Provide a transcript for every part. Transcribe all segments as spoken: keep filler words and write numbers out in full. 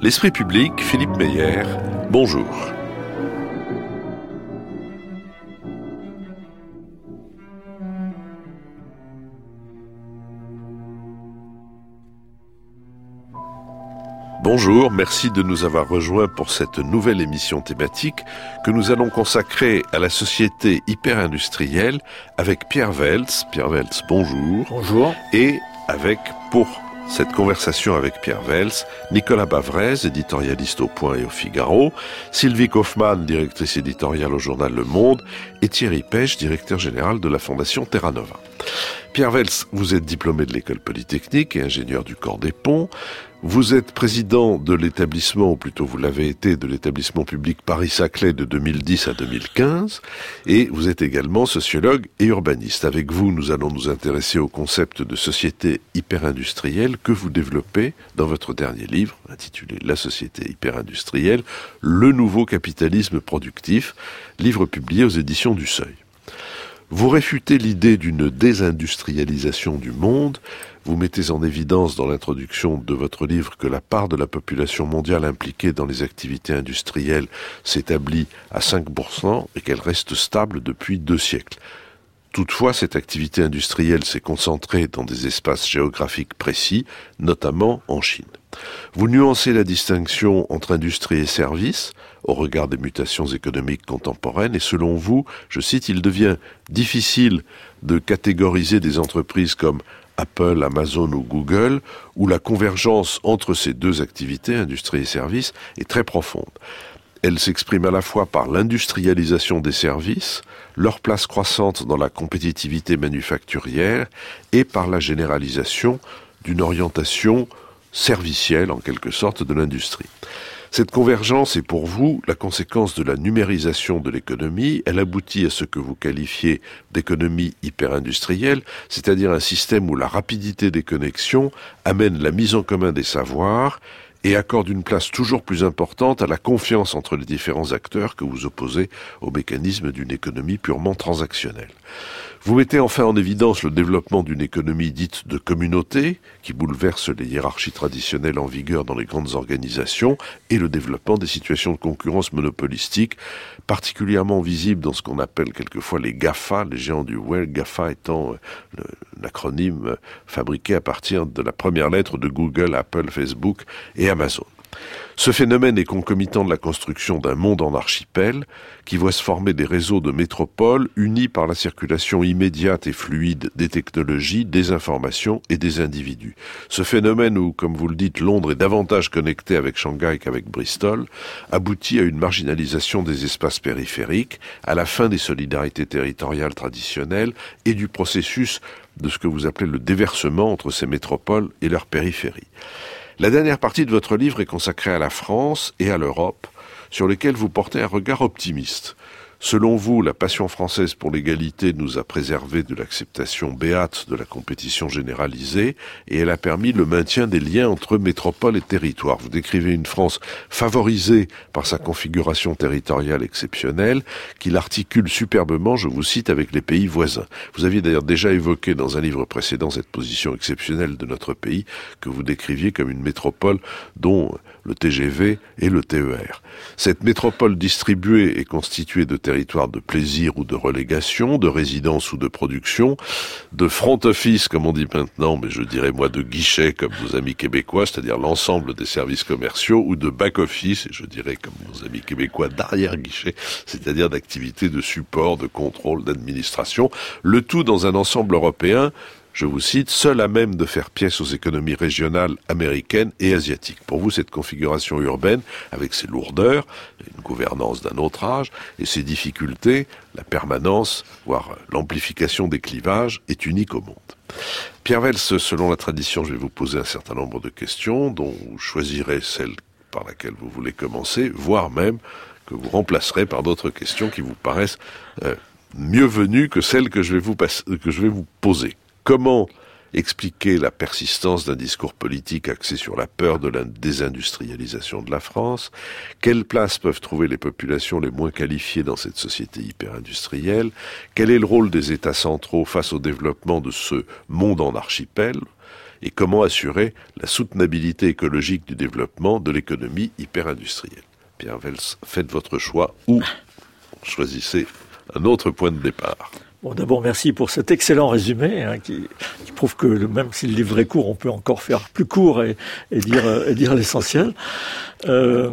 L'Esprit public, Philippe Meyer, bonjour. Bonjour, merci de nous avoir rejoints pour cette nouvelle émission thématique que nous allons consacrer à la société hyper-industrielle avec Pierre Veltz. Pierre Veltz, bonjour. Bonjour. Et avec, pour cette conversation avec Pierre Veltz, Nicolas Bavrez, éditorialiste au Point et au Figaro, Sylvie Kaufmann, directrice éditoriale au journal Le Monde, et Thierry Pech, directeur général de la Fondation Terra Nova. Pierre Veltz, vous êtes diplômé de l'école polytechnique et ingénieur du corps des ponts. Vous êtes président de l'établissement, ou plutôt vous l'avez été, de l'établissement public Paris-Saclay de deux mille dix à deux mille quinze, et vous êtes également sociologue et urbaniste. Avec vous, nous allons nous intéresser au concept de société hyper-industrielle que vous développez dans votre dernier livre, intitulé La société hyper-industrielle, le nouveau capitalisme productif, livre publié aux éditions du Seuil. Vous réfutez l'idée d'une désindustrialisation du monde. Vous mettez en évidence dans l'introduction de votre livre que la part de la population mondiale impliquée dans les activités industrielles s'établit à cinq pour cent et qu'elle reste stable depuis deux siècles. Toutefois, cette activité industrielle s'est concentrée dans des espaces géographiques précis, notamment en Chine. Vous nuancez la distinction entre industrie et services au regard des mutations économiques contemporaines et selon vous, je cite, il devient difficile de catégoriser des entreprises comme Apple, Amazon ou Google, où la convergence entre ces deux activités, industrie et services, est très profonde. Elle s'exprime à la fois par l'industrialisation des services, leur place croissante dans la compétitivité manufacturière et par la généralisation d'une orientation servicielle, en quelque sorte, de l'industrie. Cette convergence est pour vous la conséquence de la numérisation de l'économie. Elle aboutit à ce que vous qualifiez d'économie hyper-industrielle, c'est-à-dire un système où la rapidité des connexions amène la mise en commun des savoirs et accorde une place toujours plus importante à la confiance entre les différents acteurs que vous opposez au mécanisme d'une économie purement transactionnelle. Vous mettez enfin en évidence le développement d'une économie dite de communauté, qui bouleverse les hiérarchies traditionnelles en vigueur dans les grandes organisations, et le développement des situations de concurrence monopolistique, particulièrement visibles dans ce qu'on appelle quelquefois les GAFA, les géants du web, GAFA étant le, l'acronyme fabriqué à partir de la première lettre de Google, Apple, Facebook et Amazon. Ce phénomène est concomitant de la construction d'un monde en archipel qui voit se former des réseaux de métropoles unis par la circulation immédiate et fluide des technologies, des informations et des individus. Ce phénomène où, comme vous le dites, Londres est davantage connecté avec Shanghai qu'avec Bristol, aboutit à une marginalisation des espaces périphériques, à la fin des solidarités territoriales traditionnelles et du processus de ce que vous appelez le déversement entre ces métropoles et leurs périphéries. La dernière partie de votre livre est consacrée à la France et à l'Europe, sur lesquelles vous portez un regard optimiste. Selon vous, la passion française pour l'égalité nous a préservé de l'acceptation béate de la compétition généralisée et elle a permis le maintien des liens entre métropole et territoire. Vous décrivez une France favorisée par sa configuration territoriale exceptionnelle qui l'articule superbement, je vous cite, avec les pays voisins. Vous aviez d'ailleurs déjà évoqué dans un livre précédent cette position exceptionnelle de notre pays que vous décriviez comme une métropole dont le T G V et le T E R. Cette métropole distribuée est constituée de territoires de plaisir ou de relégation, de résidence ou de production, de front office, comme on dit maintenant, mais je dirais moi de guichet, comme nos amis québécois, c'est-à-dire l'ensemble des services commerciaux, ou de back office, et je dirais comme nos amis québécois d'arrière-guichet, c'est-à-dire d'activités de support, de contrôle, d'administration, le tout dans un ensemble européen, je vous cite, seul à même de faire pièce aux économies régionales américaines et asiatiques. Pour vous, cette configuration urbaine, avec ses lourdeurs, une gouvernance d'un autre âge, et ses difficultés, la permanence, voire l'amplification des clivages, est unique au monde. Pierre Veltz, selon la tradition, je vais vous poser un certain nombre de questions, dont vous choisirez celle par laquelle vous voulez commencer, voire même que vous remplacerez par d'autres questions qui vous paraissent euh, mieux venues que celles que je vais vous, passe- que je vais vous poser. Comment expliquer la persistance d'un discours politique axé sur la peur de la désindustrialisation de la France? Quelle place peuvent trouver les populations les moins qualifiées dans cette société hyper-industrielle? Quel est le rôle des États centraux face au développement de ce monde en archipel? et comment assurer la soutenabilité écologique du développement de l'économie hyper-industrielle. Pierre Veltz, faites votre choix ou choisissez un autre point de départ. Bon, d'abord, merci pour cet excellent résumé hein, qui, qui prouve que même si le livre est court, on peut encore faire plus court et, et dire, et dire l'essentiel. Euh,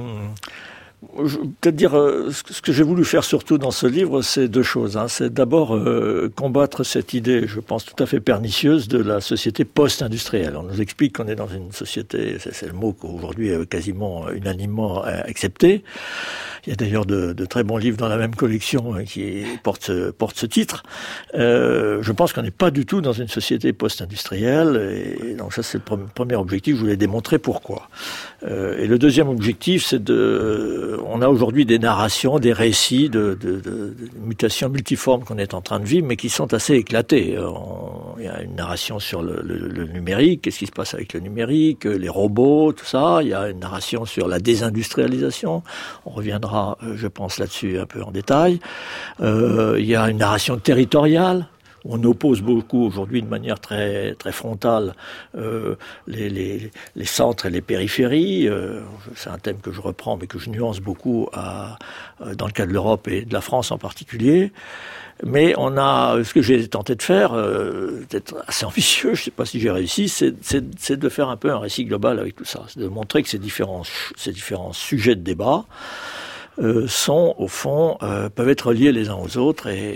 Je, peut-être dire euh, ce que j'ai voulu faire surtout dans ce livre, c'est deux choses. Hein. C'est d'abord euh, combattre cette idée, je pense, tout à fait pernicieuse de la société post-industrielle. On nous explique qu'on est dans une société, c'est, c'est le mot qu'aujourd'hui est quasiment unanimement accepté. Il y a d'ailleurs de, de très bons livres dans la même collection hein, qui portent ce, portent ce titre. Euh, je pense qu'on n'est pas du tout dans une société post-industrielle. Et donc ça, c'est le premier objectif. Je voulais démontrer pourquoi. Euh, et le deuxième objectif, c'est de... On a aujourd'hui des narrations, des récits de, de, de, de mutations multiformes qu'on est en train de vivre, mais qui sont assez éclatées. On, il y a une narration sur le, le, le numérique, qu'est-ce qui se passe avec le numérique, les robots, tout ça. Il y a une narration sur la désindustrialisation. On reviendra, je pense, là-dessus un peu en détail. Euh, il y a une narration territoriale. On oppose beaucoup aujourd'hui de manière très très frontale euh, les, les, les centres et les périphéries. Euh, c'est un thème que je reprends mais que je nuance beaucoup à, à, dans le cas de l'Europe et de la France en particulier. Mais on a, ce que j'ai tenté de faire, euh, peut-être assez ambitieux, je ne sais pas si j'ai réussi, c'est, c'est, c'est de faire un peu un récit global avec tout ça. C'est de montrer que ces différents, ces différents sujets de débat Euh, sont, au fond, euh, peuvent être liés les uns aux autres et,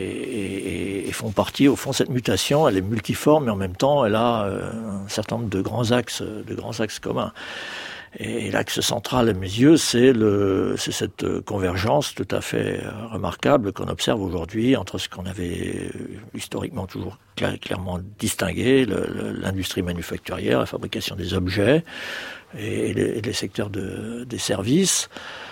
et, et, et font partie, au fond, cette mutation, elle est multiforme, mais en même temps, elle a euh, un certain nombre de grands axes, de grands axes communs. Et, et l'axe central, à mes yeux, c'est, le, c'est cette convergence tout à fait remarquable qu'on observe aujourd'hui entre ce qu'on avait historiquement toujours clair, clairement distingué, le, le, l'industrie manufacturière, la fabrication des objets et, et, les, et les secteurs de, des services.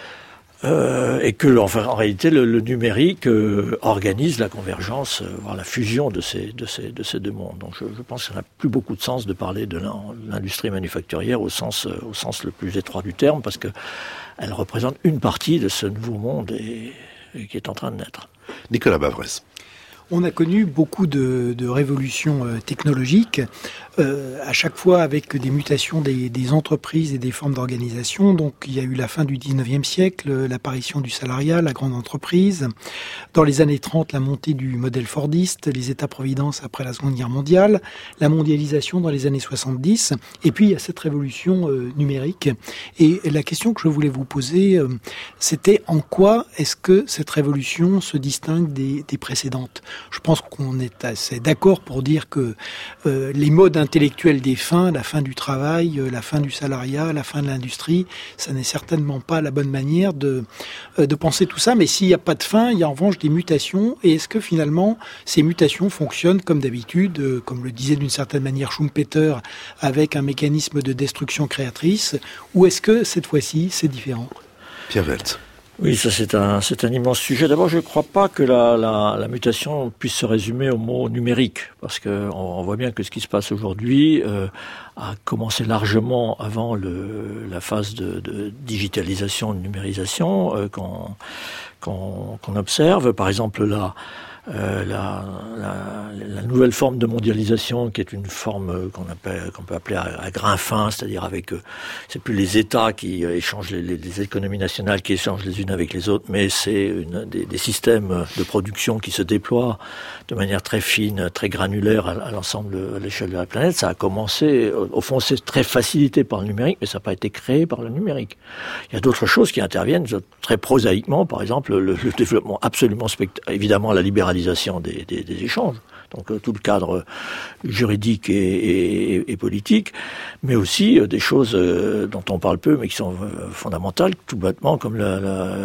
Euh, et que, enfin, en réalité, le, le numérique euh, organise la convergence, euh, voire la fusion de ces, de ces, de ces deux mondes. Donc, je, je pense qu'il n'a plus beaucoup de sens de parler de l'industrie manufacturière au sens, euh, au sens le plus étroit du terme, parce que elle représente une partie de ce nouveau monde et, et qui est en train de naître. Nicolas Bavrez. On a connu beaucoup de, de révolutions euh, technologiques, euh, à chaque fois avec des mutations des, des entreprises et des formes d'organisation. Donc il y a eu la fin du dix-neuvième siècle, l'apparition du salariat, la grande entreprise. Dans les années trente, la montée du modèle fordiste, les États-providence après la Seconde Guerre mondiale, la mondialisation dans les années soixante-dix. Et puis il y a cette révolution euh, numérique. Et la question que je voulais vous poser, euh, c'était en quoi est-ce que cette révolution se distingue des, des précédentes ? Je pense qu'on est assez d'accord pour dire que euh, les modes intellectuels des fins, la fin du travail, euh, la fin du salariat, la fin de l'industrie, ça n'est certainement pas la bonne manière de, euh, de penser tout ça. Mais s'il n'y a pas de fin, il y a en revanche des mutations. Et est-ce que finalement, ces mutations fonctionnent comme d'habitude, euh, comme le disait d'une certaine manière Schumpeter, avec un mécanisme de destruction créatrice, ou est-ce que cette fois-ci, c'est différent ? Pierre Veltz. Oui, ça c'est un c'est un immense sujet. D'abord, je ne crois pas que la, la, la mutation puisse se résumer au mot numérique, parce que on, on voit bien que ce qui se passe aujourd'hui euh, a commencé largement avant le, la phase de, de digitalisation, de numérisation euh, qu'on, qu'on, qu'on observe. Par exemple, là. Euh, la, la, la nouvelle forme de mondialisation, qui est une forme qu'on appelle, qu'on peut appeler à, à grain fin, c'est-à-dire avec, euh, c'est plus les États qui euh, échangent les, les, les économies nationales qui échangent les unes avec les autres, mais c'est une, des, des systèmes de production qui se déploient de manière très fine, très granulaire à, à l'ensemble, à l'échelle de la planète. Ça a commencé, au, au fond, c'est très facilité par le numérique, mais ça n'a pas été créé par le numérique. Il y a d'autres choses qui interviennent très prosaïquement, par exemple le, le développement absolument spectaculaire, évidemment la libération Des, des, des échanges, donc euh, tout le cadre juridique et, et, et politique, mais aussi euh, des choses euh, dont on parle peu mais qui sont euh, fondamentales, tout bêtement comme la, la,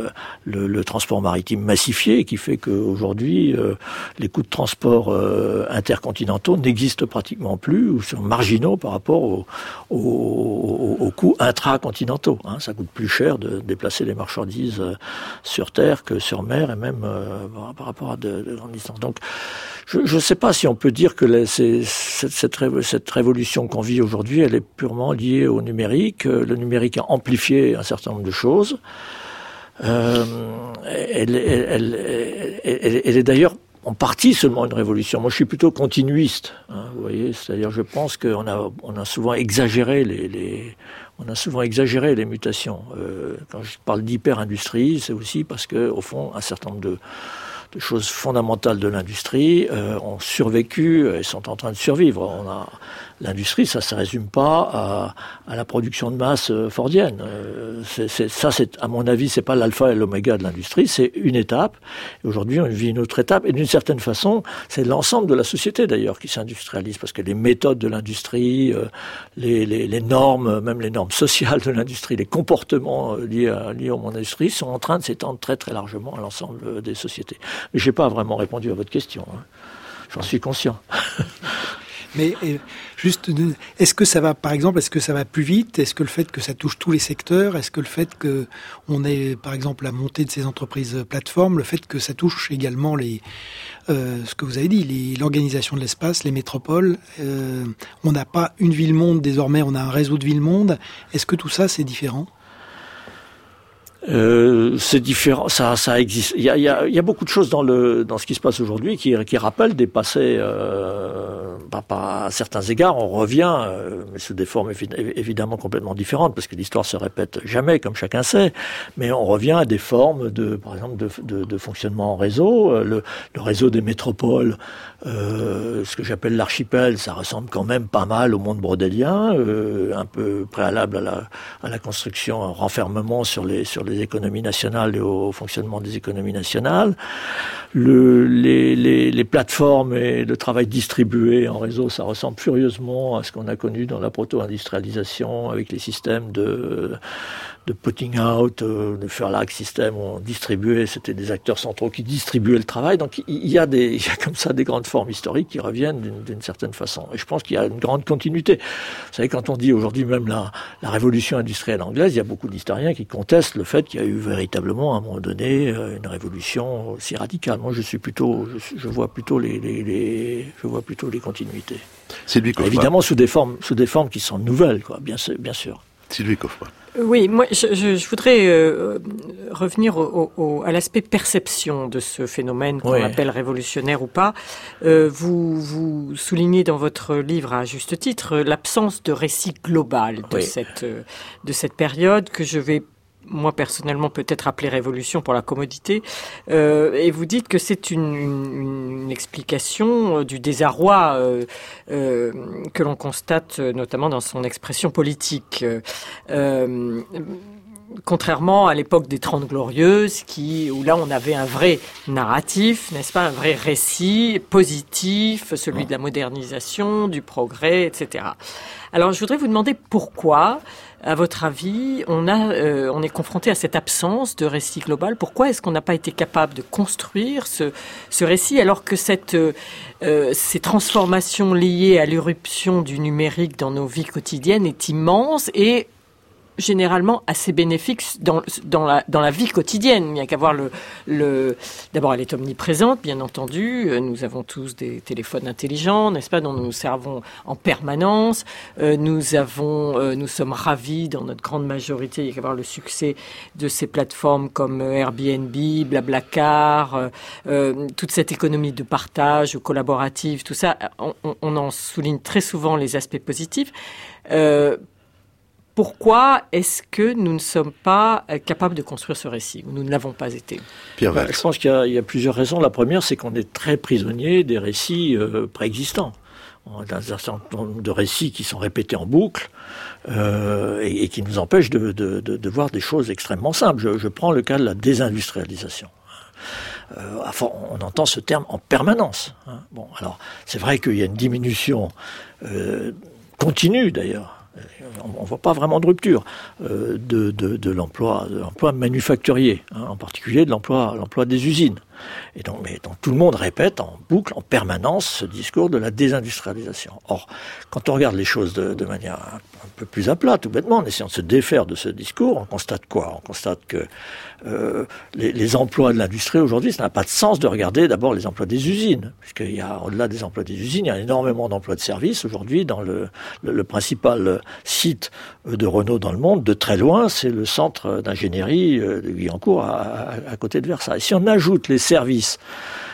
le, le transport maritime massifié, qui fait qu'aujourd'hui euh, les coûts de transport euh, intercontinentaux n'existent pratiquement plus ou sont marginaux par rapport aux au, au, au coûts intracontinentaux. Hein. Ça coûte plus cher de déplacer les marchandises euh, sur terre que sur mer et même euh, par rapport à de, de grandes distances. Donc je ne sais pas si on peut dire que les, c'est, cette, cette, cette révolution qu'on vit aujourd'hui, elle est purement liée au numérique. Le numérique a amplifié un certain nombre de choses. Euh, elle, elle, elle, elle, elle, elle est d'ailleurs en partie seulement une révolution. Moi, je suis plutôt continuiste, hein, vous voyez. C'est-à-dire, je pense qu'on a, on a souvent exagéré les, les, on a souvent exagéré les mutations. Euh, quand je parle d'hyper-industrie, c'est aussi parce que, au fond, un certain nombre de de choses fondamentales de l'industrie euh, ont survécu et sont en train de survivre. On a l'industrie, ça ne se résume pas à, à la production de masse euh, fordienne. Euh, c'est, c'est, ça, c'est, à mon avis, c'est pas l'alpha et l'oméga de l'industrie, c'est une étape. Et aujourd'hui, on vit une autre étape. Et d'une certaine façon, c'est l'ensemble de la société d'ailleurs qui s'industrialise, parce que les méthodes de l'industrie, euh, les, les, les normes, même les normes sociales de l'industrie, les comportements euh, liés, à, liés au monde de l'industrie sont en train de s'étendre très très largement à l'ensemble euh, des sociétés. Mais je n'ai pas vraiment répondu à votre question. Hein. J'en suis conscient. Mais euh, juste, est-ce que ça va, par exemple, est-ce que ça va plus vite ? Est-ce que le fait que ça touche tous les secteurs ? Est-ce que le fait que on ait, par exemple, la montée de ces entreprises plateformes, le fait que ça touche également les, euh, ce que vous avez dit, les, l'organisation de l'espace, les métropoles. Euh, on n'a pas une ville-monde désormais, on a un réseau de villes-monde. Est-ce que tout ça, c'est différent ? Euh, c'est différent, ça, ça existe. Il y a, il y a, il y a beaucoup de choses dans le, dans ce qui se passe aujourd'hui qui, qui rappellent des passés. Euh, pas, pas, à certains égards, on revient, euh, mais sous des formes évi- évidemment complètement différentes, parce que l'histoire se répète jamais, comme chacun sait. Mais on revient à des formes de, par exemple, de, de, de fonctionnement en réseau. Le, le réseau des métropoles, euh, ce que j'appelle l'archipel, ça ressemble quand même pas mal au monde brodélien, euh, un peu préalable à la, à la construction, un renfermement sur les, sur les des économies nationales et au fonctionnement des économies nationales. Le, les, les, les plateformes et le travail distribué en réseau, ça ressemble furieusement à ce qu'on a connu dans la proto-industrialisation avec les systèmes de, de putting out, de Verlag système où on distribuait, c'était des acteurs centraux qui distribuaient le travail. Donc il y a, des, il y a comme ça des grandes formes historiques qui reviennent d'une, d'une certaine façon. Et je pense qu'il y a une grande continuité. Vous savez, quand on dit aujourd'hui même la, la révolution industrielle anglaise, il y a beaucoup d'historiens qui contestent le fait qu'il y a eu véritablement à un moment donné une révolution aussi radicale. Moi, je suis plutôt, je, je vois plutôt les, les, les, je vois plutôt les continuités. Sylvie Kaufmann. Évidemment sous des formes, sous des formes qui sont nouvelles, quoi, bien, bien sûr. Sylvie Kaufmann. Oui, moi, je, je, je voudrais euh, revenir au, au, à l'aspect perception de ce phénomène qu'on oui. appelle révolutionnaire ou pas. Euh, vous, vous soulignez dans votre livre, à juste titre, l'absence de récit global de oui. cette de cette période que je vais moi personnellement peut-être appeler révolution pour la commodité, euh, et vous dites que c'est une, une, une explication du désarroi euh, euh, que l'on constate notamment dans son expression politique. Euh, Contrairement à l'époque des Trente Glorieuses, qui, où là on avait un vrai narratif, n'est-ce pas, un vrai récit positif, celui de la modernisation, du progrès, et cetera. Alors je voudrais vous demander pourquoi, à votre avis, on a, euh, on est confronté à cette absence de récit global. Pourquoi est-ce qu'on n'a pas été capable de construire ce, ce récit, alors que cette, euh, ces transformations liées à l'irruption du numérique dans nos vies quotidiennes est immense et généralement assez bénéfique dans, dans, la, dans la vie quotidienne. Il n'y a qu'à voir le, le... D'abord, elle est omniprésente, bien entendu. Nous avons tous des téléphones intelligents, n'est-ce pas, dont nous nous servons en permanence. Euh, nous avons, euh, nous sommes ravis, dans notre grande majorité, il y a qu'à voir le succès de ces plateformes comme Airbnb, Blablacar, euh, euh, toute cette économie de partage collaborative, tout ça, on, on en souligne très souvent les aspects positifs. Euh, Pourquoi est-ce que nous ne sommes pas capables de construire ce récit ? Nous ne l'avons pas été. Pierre Veltz. Je pense qu'il y a, il y a plusieurs raisons. La première, c'est qu'on est très prisonnier des récits euh, préexistants. On a un certain nombre de récits qui sont répétés en boucle euh, et, et qui nous empêchent de, de, de, de voir des choses extrêmement simples. Je, je prends le cas de la désindustrialisation. Euh, on entend ce terme en permanence. Hein. Bon, alors c'est vrai qu'il y a une diminution euh, continue d'ailleurs. On ne voit pas vraiment de rupture euh, de, de, de l'emploi, de l'emploi manufacturier, hein, en particulier de l'emploi, l'emploi des usines. Et donc, mais donc tout le monde répète en boucle, en permanence, ce discours de la désindustrialisation. Or, quand on regarde les choses de, de manière un, un peu plus à plat, tout bêtement, en essayant de se défaire de ce discours, on constate quoi ? On constate que euh, les, les emplois de l'industrie aujourd'hui, ça n'a pas de sens de regarder d'abord les emplois des usines, puisqu'il y a, au-delà des emplois des usines, il y a énormément d'emplois de services aujourd'hui dans le, le, le principal site de Renault dans le monde, de très loin, c'est le centre d'ingénierie de Guyancourt à, à, à côté de Versailles. Si on ajoute les services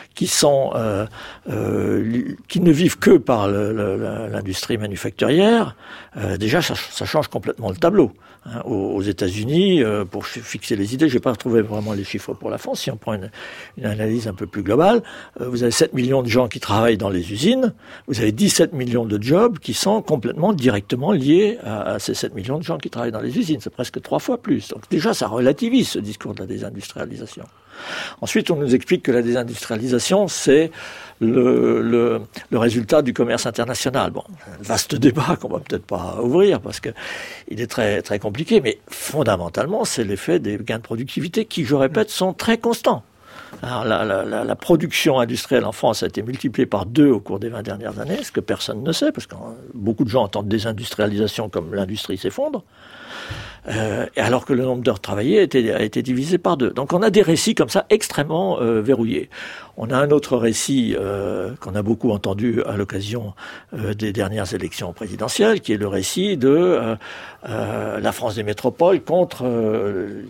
qui sont euh, euh, qui ne vivent que par le, le, l'industrie manufacturière, euh, déjà ça, ça change complètement le tableau. Hein, aux, aux États-Unis, euh, pour fixer les idées, j'ai pas trouvé vraiment les chiffres pour la France. Si on prend une, une analyse un peu plus globale, euh, vous avez sept millions de gens qui travaillent dans les usines, vous avez dix-sept millions de jobs qui sont complètement directement liés à, à ces sept millions de gens qui travaillent dans les usines. C'est presque trois fois plus. Donc déjà, ça relativise ce discours de la désindustrialisation. Ensuite, on nous explique que la désindustrialisation, c'est le, le, le résultat du commerce international. Bon, un vaste débat qu'on va peut-être pas ouvrir parce que il est très très compliqué, mais fondamentalement, c'est l'effet des gains de productivité qui, je répète, sont très constants. Alors, la, la, la, la production industrielle en France a été multipliée par deux au cours des vingt dernières années, ce que personne ne sait, parce que beaucoup de gens entendent désindustrialisation comme l'industrie s'effondre. Euh, alors que le nombre d'heures travaillées a été, a été divisé par deux. Donc on a des récits comme ça extrêmement euh, verrouillés. On a un autre récit euh, qu'on a beaucoup entendu à l'occasion euh, des dernières élections présidentielles, qui est le récit de euh, euh, la France des métropoles contre euh,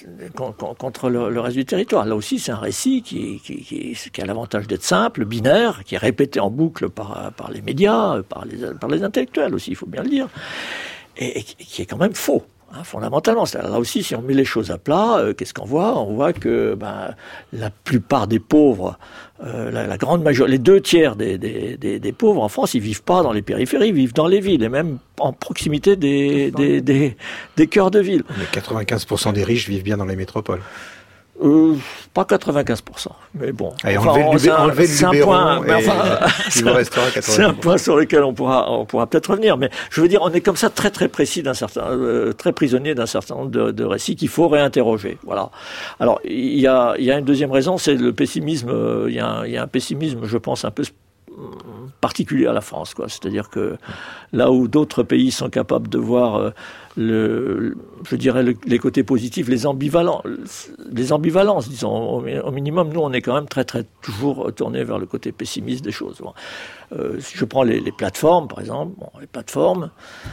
contre le, le reste du territoire. Là aussi, c'est un récit qui, qui, qui, qui a l'avantage d'être simple, binaire, qui est répété en boucle par, par les médias, par les, par les intellectuels aussi, il faut bien le dire, et, et qui est quand même faux. Hein, fondamentalement, là aussi, si on met les choses à plat, euh, qu'est-ce qu'on voit ? On voit que ben, la plupart des pauvres, euh, la, la grande majorité, les deux tiers des, des, des, des pauvres en France, ils vivent pas dans les périphéries, ils vivent dans les villes et même en proximité des, des, des, des cœurs de ville. Mais quatre-vingt-quinze pour cent des riches vivent bien dans les métropoles. Euh, pas quatre-vingt-quinze pour cent, mais bon. Allez, enfin, enlevez, on, le, enlevez le Luberon et enfin, il vous restera quatre-vingts pour cent. C'est un point sur lequel on pourra, on pourra peut-être revenir, mais je veux dire, on est comme ça très très précis d'un certain, euh, très prisonnier d'un certain nombre de, de récits qu'il faut réinterroger. Voilà. Alors, il y a, il y a une deuxième raison, c'est le pessimisme. Euh, il y a un, il y a un pessimisme, je pense, un peu particulier à la France, quoi. C'est-à-dire que là où d'autres pays sont capables de voir euh, le, je dirais le, les côtés positifs, les ambivalents, les ambivalences, disons, au, au minimum, nous on est quand même très très toujours tourné vers le côté pessimiste des choses. Bon. Euh, si je prends les, les plateformes, par exemple, bon, les plateformes.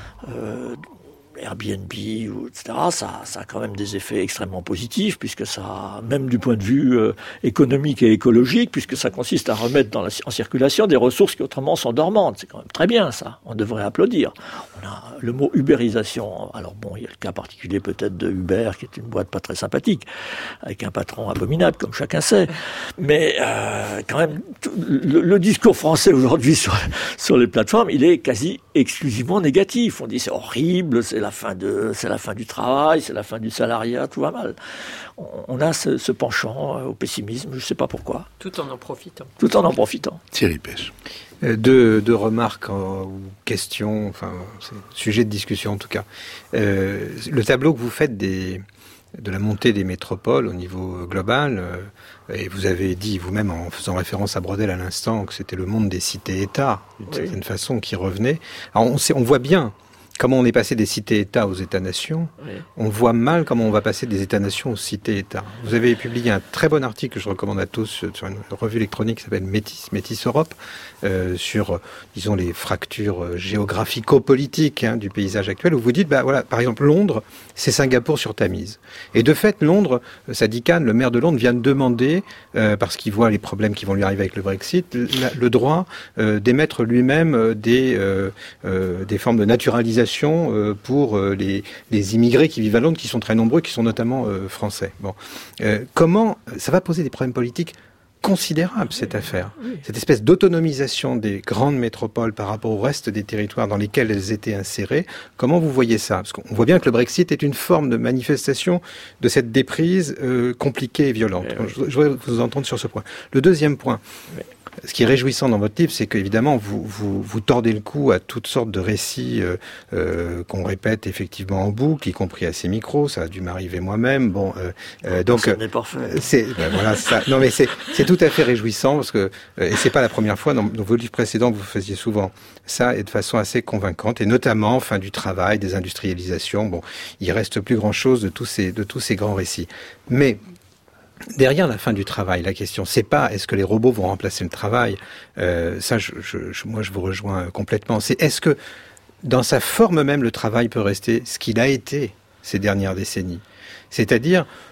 Euh, Airbnb, et cetera, ça, ça a quand même des effets extrêmement positifs, puisque ça, même du point de vue euh, économique et écologique, puisque ça consiste à remettre dans la, en circulation des ressources qui autrement sont dormantes. C'est quand même très bien, ça. On devrait applaudir. On a le mot ubérisation. Alors bon, il y a le cas particulier peut-être de Uber, qui est une boîte pas très sympathique, avec un patron abominable, comme chacun sait. Mais euh, quand même, tout, le, le discours français aujourd'hui sur, sur les plateformes, il est quasi exclusivement négatif. On dit c'est horrible, c'est la fin de, c'est la fin du travail, c'est la fin du salariat, tout va mal. On, on a ce, ce penchant au pessimisme, je ne sais pas pourquoi. Tout en en profitant. Tout en en profitant. Thierry Pêche. Euh, deux, deux remarques euh, ou questions, enfin, c'est sujet de discussion en tout cas. Euh, le tableau que vous faites des, de la montée des métropoles au niveau global, euh, et vous avez dit vous-même en faisant référence à Braudel à l'instant que c'était le monde des cités-États, d'une oui. certaine façon, qui revenait. Alors on, sait, on voit bien comment on est passé des cités-États aux États-nations. Oui. On voit mal comment on va passer des États-nations aux cités-États. Vous avez publié un très bon article que je recommande à tous sur une revue électronique qui s'appelle Métis, Métis Europe, euh, sur, disons, les fractures géographico-politiques hein, du paysage actuel, où vous dites, bah voilà, par exemple, Londres, c'est Singapour sur Tamise. Et de fait, Londres, Sadiq Khan, le maire de Londres, vient de demander, euh, parce qu'il voit les problèmes qui vont lui arriver avec le Brexit, le, le droit euh, d'émettre lui-même des, euh, euh, des formes de naturalisation pour les, les immigrés qui vivent à Londres, qui sont très nombreux, qui sont notamment euh, français. Bon, euh, comment ça va poser des problèmes politiques considérables cette affaire, cette espèce d'autonomisation des grandes métropoles par rapport au reste des territoires dans lesquels elles étaient insérées. Comment vous voyez ça ? Parce qu'on voit bien que le Brexit est une forme de manifestation de cette déprise euh, compliquée et violente. Oui, oui. Je, je voudrais vous entendre sur ce point. Le deuxième point. Oui. Ce qui est réjouissant dans votre livre, c'est qu'évidemment, vous, vous, vous tordez le cou à toutes sortes de récits euh, euh, qu'on répète effectivement en boucle, y compris à ces micros. Ça a dû m'arriver moi-même. Bon, euh, euh, donc ça n'est parfait. C'est ben voilà ça. Non, mais c'est c'est tout à fait réjouissant parce que euh, et c'est pas la première fois. Dans, dans vos livres précédents, vous faisiez souvent ça et de façon assez convaincante, et notamment fin du travail, des industrialisations. Bon, il reste plus grand-chose de tous ces de tous ces grands récits, mais derrière la fin du travail, la question, c'est pas est-ce que les robots vont remplacer le travail. Euh, ça, je, je, moi, je vous rejoins complètement. C'est est-ce que, dans sa forme même, le travail peut rester ce qu'il a été ces dernières décennies. C'est-à-dire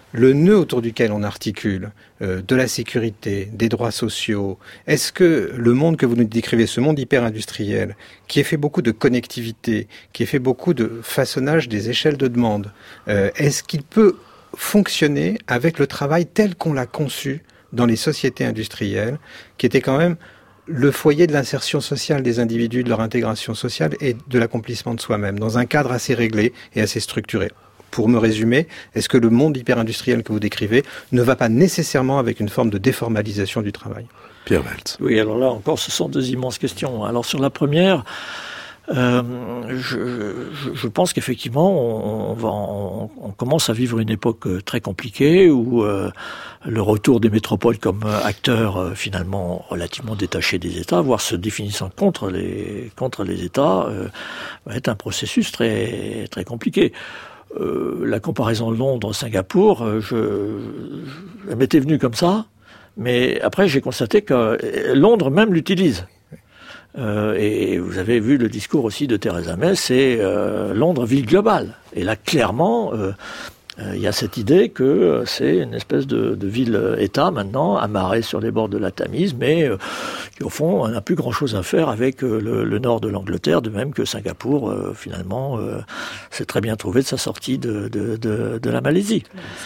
le nœud autour duquel on articule euh, de la sécurité, des droits sociaux, est-ce que le monde que vous nous décrivez, ce monde hyper-industriel, qui est fait beaucoup de connectivité, qui est fait beaucoup de façonnage des échelles de demande, euh, est-ce qu'il peut fonctionner avec le travail tel qu'on l'a conçu dans les sociétés industrielles, qui était quand même le foyer de l'insertion sociale des individus, de leur intégration sociale et de l'accomplissement de soi-même, dans un cadre assez réglé et assez structuré. Pour me résumer, est-ce que le monde hyper-industriel que vous décrivez ne va pas nécessairement avec une forme de déformalisation du travail ? Pierre Veltz. Oui, alors là encore, ce sont deux immenses questions. Alors sur la première, euh, je, je, je pense qu'effectivement, on, on, va, on, on commence à vivre une époque très compliquée où euh, le retour des métropoles comme acteurs euh, finalement relativement détachés des États, voire se définissant contre les contre les États, euh, va être un processus très très compliqué. Euh, la comparaison Londres-Singapour, euh, je, je, elle m'était venue comme ça, mais après j'ai constaté que Londres même l'utilise. Euh, et vous avez vu le discours aussi de Theresa May, c'est euh, Londres ville globale. Et là clairement, il euh, euh, y a cette idée que c'est une espèce de, de ville-État maintenant, amarrée sur les bords de la Tamise, mais euh, qui au fond n'a plus grand-chose à faire avec euh, le, le nord de l'Angleterre, de même que Singapour euh, finalement euh, s'est très bien trouvé de sa sortie de, de, de, de la Malaisie.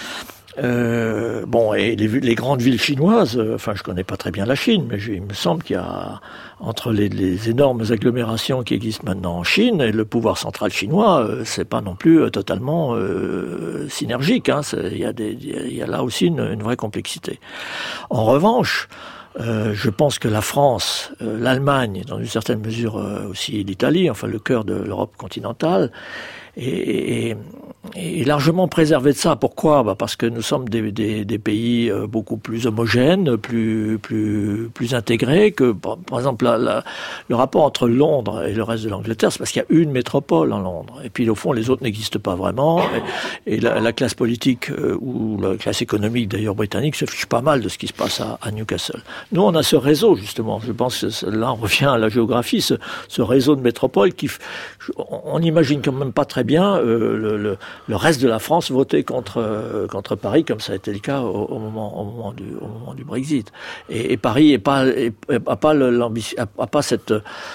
Euh, bon, et les, les grandes villes chinoises, euh, enfin je connais pas très bien la Chine, mais je, il me semble qu'il y a entre les, les énormes agglomérations qui existent maintenant en Chine et le pouvoir central chinois, euh, c'est pas non plus euh, totalement euh, synergique. Hein, il y a des, il y a là aussi une, une vraie complexité. En revanche, Euh, je pense que la France, euh, l'Allemagne, dans une certaine mesure euh, aussi l'Italie, enfin le cœur de l'Europe continentale, est, est, est largement préservé de ça. Pourquoi ? Bah parce que nous sommes des, des, des pays euh, beaucoup plus homogènes, plus plus plus intégrés que, par, par exemple, la, la, le rapport entre Londres et le reste de l'Angleterre, c'est parce qu'il y a une métropole en Londres. Et puis au fond, les autres n'existent pas vraiment. Et, et la, la classe politique euh, ou la classe économique d'ailleurs britannique se fiche pas mal de ce qui se passe à, à Newcastle. Nous, on a ce réseau, justement. Je pense que là, on revient à la géographie, ce, ce réseau de métropoles qui, on n'imagine quand même pas très bien euh, le, le, le reste de la France voter contre euh, contre Paris, comme ça a été le cas au, au moment au moment du au moment du Brexit. Et, et Paris est pas est, a pas l'ambition, a, a pas cette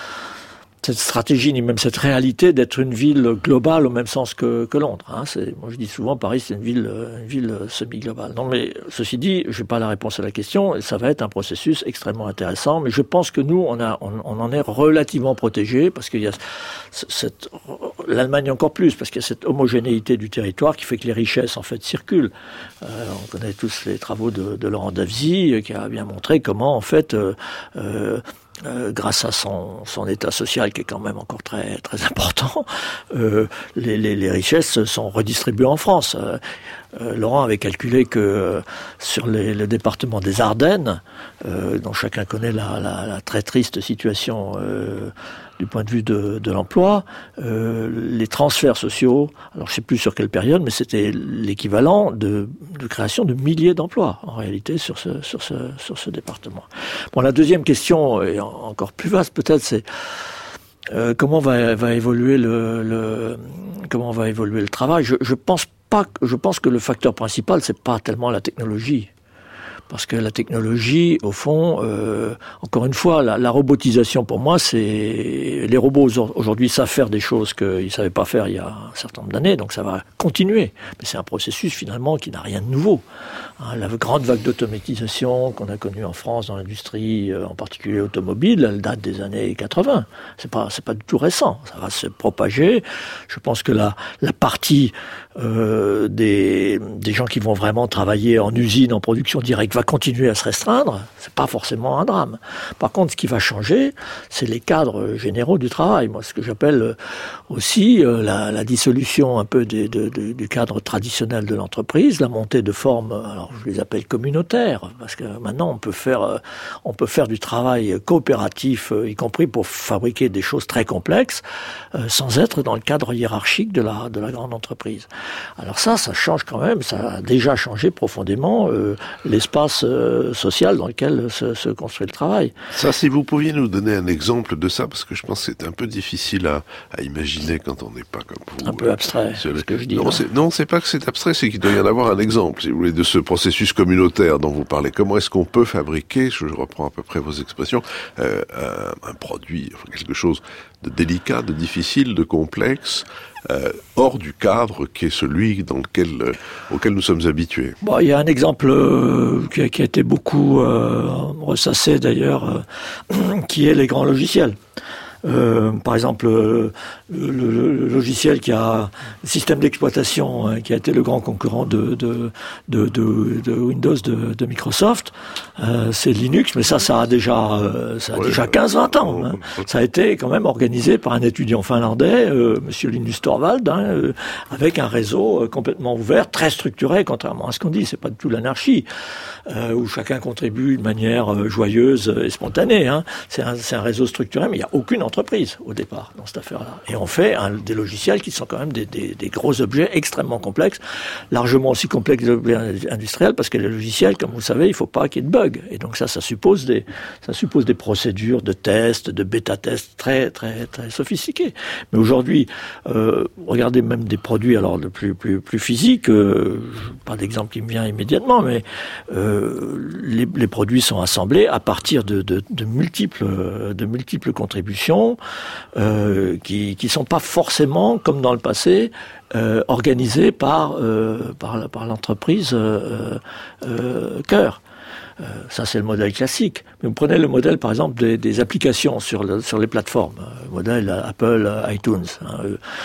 cette stratégie ni même cette réalité d'être une ville globale au même sens que, que Londres. Hein. C'est, moi je dis souvent Paris c'est une ville, une ville semi-globale. Non mais ceci dit, je n'ai pas la réponse à la question. Ça va être un processus extrêmement intéressant, mais je pense que nous on, a, on, on en est relativement protégés parce qu'il y a cette, l'Allemagne encore plus parce qu'il y a cette homogénéité du territoire qui fait que les richesses en fait circulent. Euh, on connaît tous les travaux de, de Laurent Davzy qui a bien montré comment en fait euh, euh, Euh, grâce à son, son état social qui est quand même encore très très important, euh, les, les, les richesses sont redistribuées en France. Euh, euh, Laurent avait calculé que euh, sur les, le département des Ardennes, euh, dont chacun connaît la, la, la très triste situation euh, du point de vue de, de l'emploi, euh, les transferts sociaux, alors je ne sais plus sur quelle période, mais c'était l'équivalent de, de création de milliers d'emplois, en réalité, sur ce, sur ce, sur ce département. Bon, la deuxième question, est encore plus vaste peut-être, c'est euh, comment va, va évoluer le, le, comment va évoluer le travail. Je, je pense pas, je pense que le facteur principal, c'est pas tellement la technologie. Parce que la technologie, au fond, euh, encore une fois, la, la robotisation pour moi, c'est les robots aujourd'hui savent faire des choses qu'ils ne savaient pas faire il y a un certain nombre d'années, donc ça va continuer. Mais c'est un processus finalement qui n'a rien de nouveau. Hein, la grande vague d'automatisation qu'on a connue en France dans l'industrie, euh, en particulier automobile, elle date des années quatre-vingts. C'est pas, c'est pas du tout récent. Ça va se propager. Je pense que la, la partie euh, des, des gens qui vont vraiment travailler en usine, en production directe, va continuer à se restreindre, c'est pas forcément un drame. Par contre, ce qui va changer, c'est les cadres généraux du travail. Moi, ce que j'appelle aussi euh, la, la dissolution un peu des, de, de, du cadre traditionnel de l'entreprise, la montée de formes, alors je les appelle communautaires, parce que maintenant on peut faire, euh, on peut faire du travail coopératif, euh, y compris pour fabriquer des choses très complexes, euh, sans être dans le cadre hiérarchique de la, de la grande entreprise. Alors ça, ça change quand même, ça a déjà changé profondément euh, l'espace euh, social dans lequel se, se construit le travail. Ça, si vous pouviez nous donner un exemple de ça, parce que je pense que c'est un peu difficile à, à imaginer quand on n'est pas comme vous. Un peu abstrait, euh, ce que je dis. Non, c'est, non, c'est pas que c'est abstrait, c'est qu'il doit y en avoir un exemple, si vous voulez, de ce processus communautaire dont vous parlez. Comment est-ce qu'on peut fabriquer, je, je reprends à peu près vos expressions, euh, un, un produit, enfin, quelque chose de délicat, de difficile, de complexe, euh, hors du cadre qui est celui dans lequel, euh, auquel nous sommes habitués. Bon, il y a un exemple euh, qui, a, qui a été beaucoup euh, ressassé d'ailleurs, euh, qui est les grands logiciels. Euh, par exemple, euh, le, le, le logiciel qui a le système d'exploitation hein, qui a été le grand concurrent de de de, de, de Windows de, de Microsoft, euh, c'est Linux, mais ça, ça a déjà euh, ça a ouais, déjà quinze vingt ans. Hein. Ça a été quand même organisé par un étudiant finlandais, euh, Monsieur Linus Torvald, hein, euh, avec un réseau euh, complètement ouvert, très structuré, contrairement à ce qu'on dit. C'est pas du tout l'anarchie euh, où chacun contribue de manière euh, joyeuse et spontanée. Hein. C'est un c'est un réseau structuré, mais il y a aucune entreprise entreprise au départ dans cette affaire-là. Et on fait un, des logiciels qui sont quand même des, des, des gros objets extrêmement complexes, largement aussi complexes que les objets industriels, parce que les logiciels, comme vous savez, il ne faut pas qu'il y ait de bugs. Et donc ça, ça suppose des, ça suppose des procédures de tests, de bêta-tests très, très, très sophistiquées. Mais aujourd'hui, euh, regardez même des produits alors de plus, plus, plus physiques, euh, pas d'exemple qui me vient immédiatement, mais euh, les, les produits sont assemblés à partir de, de, de multiples, de multiples contributions. Euh, qui qui sont pas forcément comme dans le passé euh, organisés par euh, par par l'entreprise euh, euh, cœur. Euh, ça c'est le modèle classique. Mais vous prenez le modèle par exemple des, des applications sur le, sur les plateformes, le modèle Apple iTunes. Hein,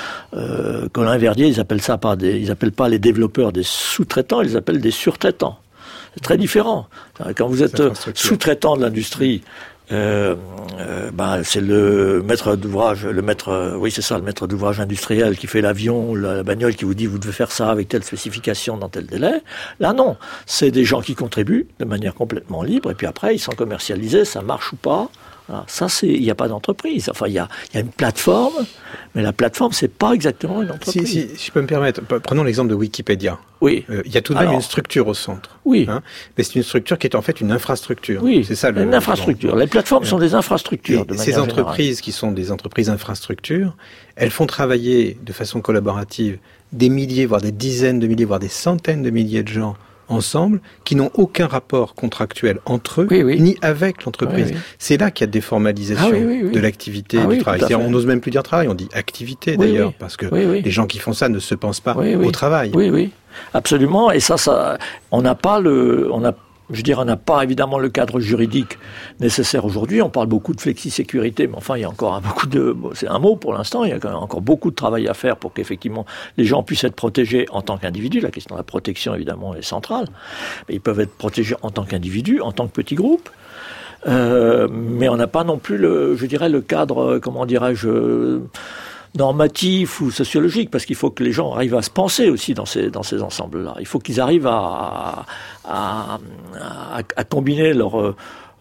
euh, Colin Verdier, ils appellent ça pas des, ils appellent pas les développeurs des sous-traitants, ils les appellent des surtraitants. C'est très différent. Quand vous êtes sous-traitant de l'industrie. Euh, euh, ben, c'est le maître d'ouvrage, le maître, oui c'est ça, le maître d'ouvrage industriel qui fait l'avion, la, la bagnole qui vous dit vous devez faire ça avec telle spécification dans tel délai. Là non, c'est des gens qui contribuent de manière complètement libre et puis après ils sont commercialisés, ça marche ou pas. Alors, ça c'est, il n'y a pas d'entreprise. Enfin il y a, il y a une plateforme, mais la plateforme c'est pas exactement une entreprise. Si, si, si je peux me permettre, prenons l'exemple de Wikipédia. Oui. Euh, il y a tout de même Alors, une structure au centre. Oui. Hein, mais c'est une structure qui est en fait une infrastructure. Oui. C'est ça le. Une infrastructure. Les plateformes sont des infrastructures. De ces entreprises générale. qui sont des entreprises infrastructures, elles font travailler de façon collaborative des milliers, voire des dizaines de milliers, voire des centaines de milliers de gens ensemble, qui n'ont aucun rapport contractuel entre eux, oui, oui. ni avec l'entreprise. Oui, oui. C'est là qu'il y a déformalisation ah, oui, oui, oui. de l'activité ah, du oui, travail. C'est-à-dire, on n'ose même plus dire travail, on dit activité oui, d'ailleurs, oui. parce que oui, oui. les gens qui font ça ne se pensent pas oui, oui. au travail. Oui, oui, absolument. Et ça, ça, on n'a pas le, on a, je dirais, on n'a pas évidemment le cadre juridique nécessaire aujourd'hui. On parle beaucoup de flexi-sécurité, mais enfin, il y a encore un, beaucoup de, c'est un mot pour l'instant, il y a quand même encore beaucoup de travail à faire pour qu'effectivement les gens puissent être protégés en tant qu'individus. La question de la protection, évidemment, est centrale. Mais ils peuvent être protégés en tant qu'individus, en tant que petits groupes. Euh, mais on n'a pas non plus le, je dirais, le cadre, comment dirais-je, normatif ou sociologique, parce qu'il faut que les gens arrivent à se penser aussi dans ces dans ces ensembles-là. Il faut qu'ils arrivent à à, à, à combiner leur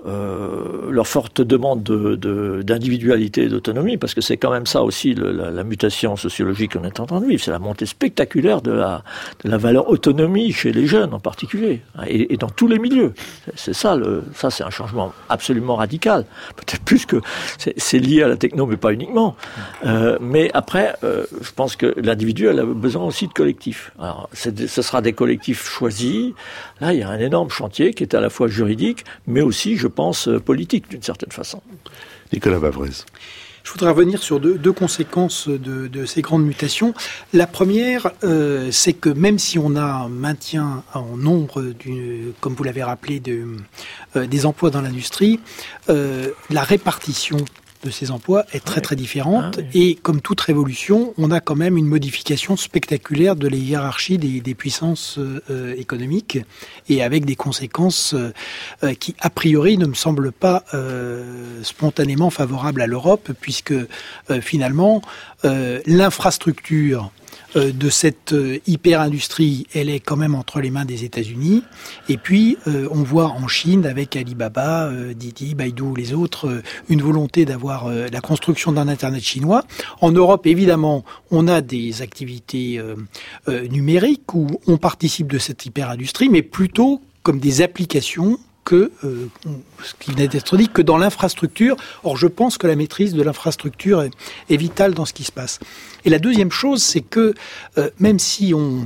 Euh, leur forte demande de, de, d'individualité et d'autonomie, parce que c'est quand même ça aussi le, la, la mutation sociologique qu'on est en train de vivre, c'est la montée spectaculaire de la, de la valeur autonomie chez les jeunes en particulier, et, et dans tous les milieux. C'est, c'est ça, le, ça c'est un changement absolument radical, peut-être plus que c'est, c'est lié à la techno, mais pas uniquement. Euh, mais après, euh, je pense que l'individu elle a besoin aussi de collectifs. Alors, c'est, ce sera des collectifs choisis. Là, il y a un énorme chantier qui est à la fois juridique, mais aussi, je pense, politique, d'une certaine façon. Nicolas Bavrez. Je voudrais revenir sur deux, deux conséquences de, de ces grandes mutations. La première, euh, c'est que même si on a un maintien en nombre, du, comme vous l'avez rappelé, de, euh, des emplois dans l'industrie, euh, la répartition de ces emplois est très très différente. Ah, oui. Et comme toute révolution, on a quand même une modification spectaculaire de la hiérarchie des, des puissances euh, économiques, et avec des conséquences euh, qui a priori ne me semblent pas euh, spontanément favorables à l'Europe, puisque euh, finalement euh, l'infrastructure euh, de cette euh, hyper-industrie, elle est quand même entre les mains des États-Unis. Et puis, euh, on voit en Chine, avec Alibaba, euh, Didi, Baidu, les autres, euh, une volonté d'avoir euh, la construction d'un Internet chinois. En Europe, évidemment, on a des activités euh, euh, numériques où on participe de cette hyper-industrie, mais plutôt comme des applications que, euh, ce qui venait d'être dit, que dans l'infrastructure. Or, je pense que la maîtrise de l'infrastructure est, est vitale dans ce qui se passe. Et la deuxième chose, c'est que euh, même si on...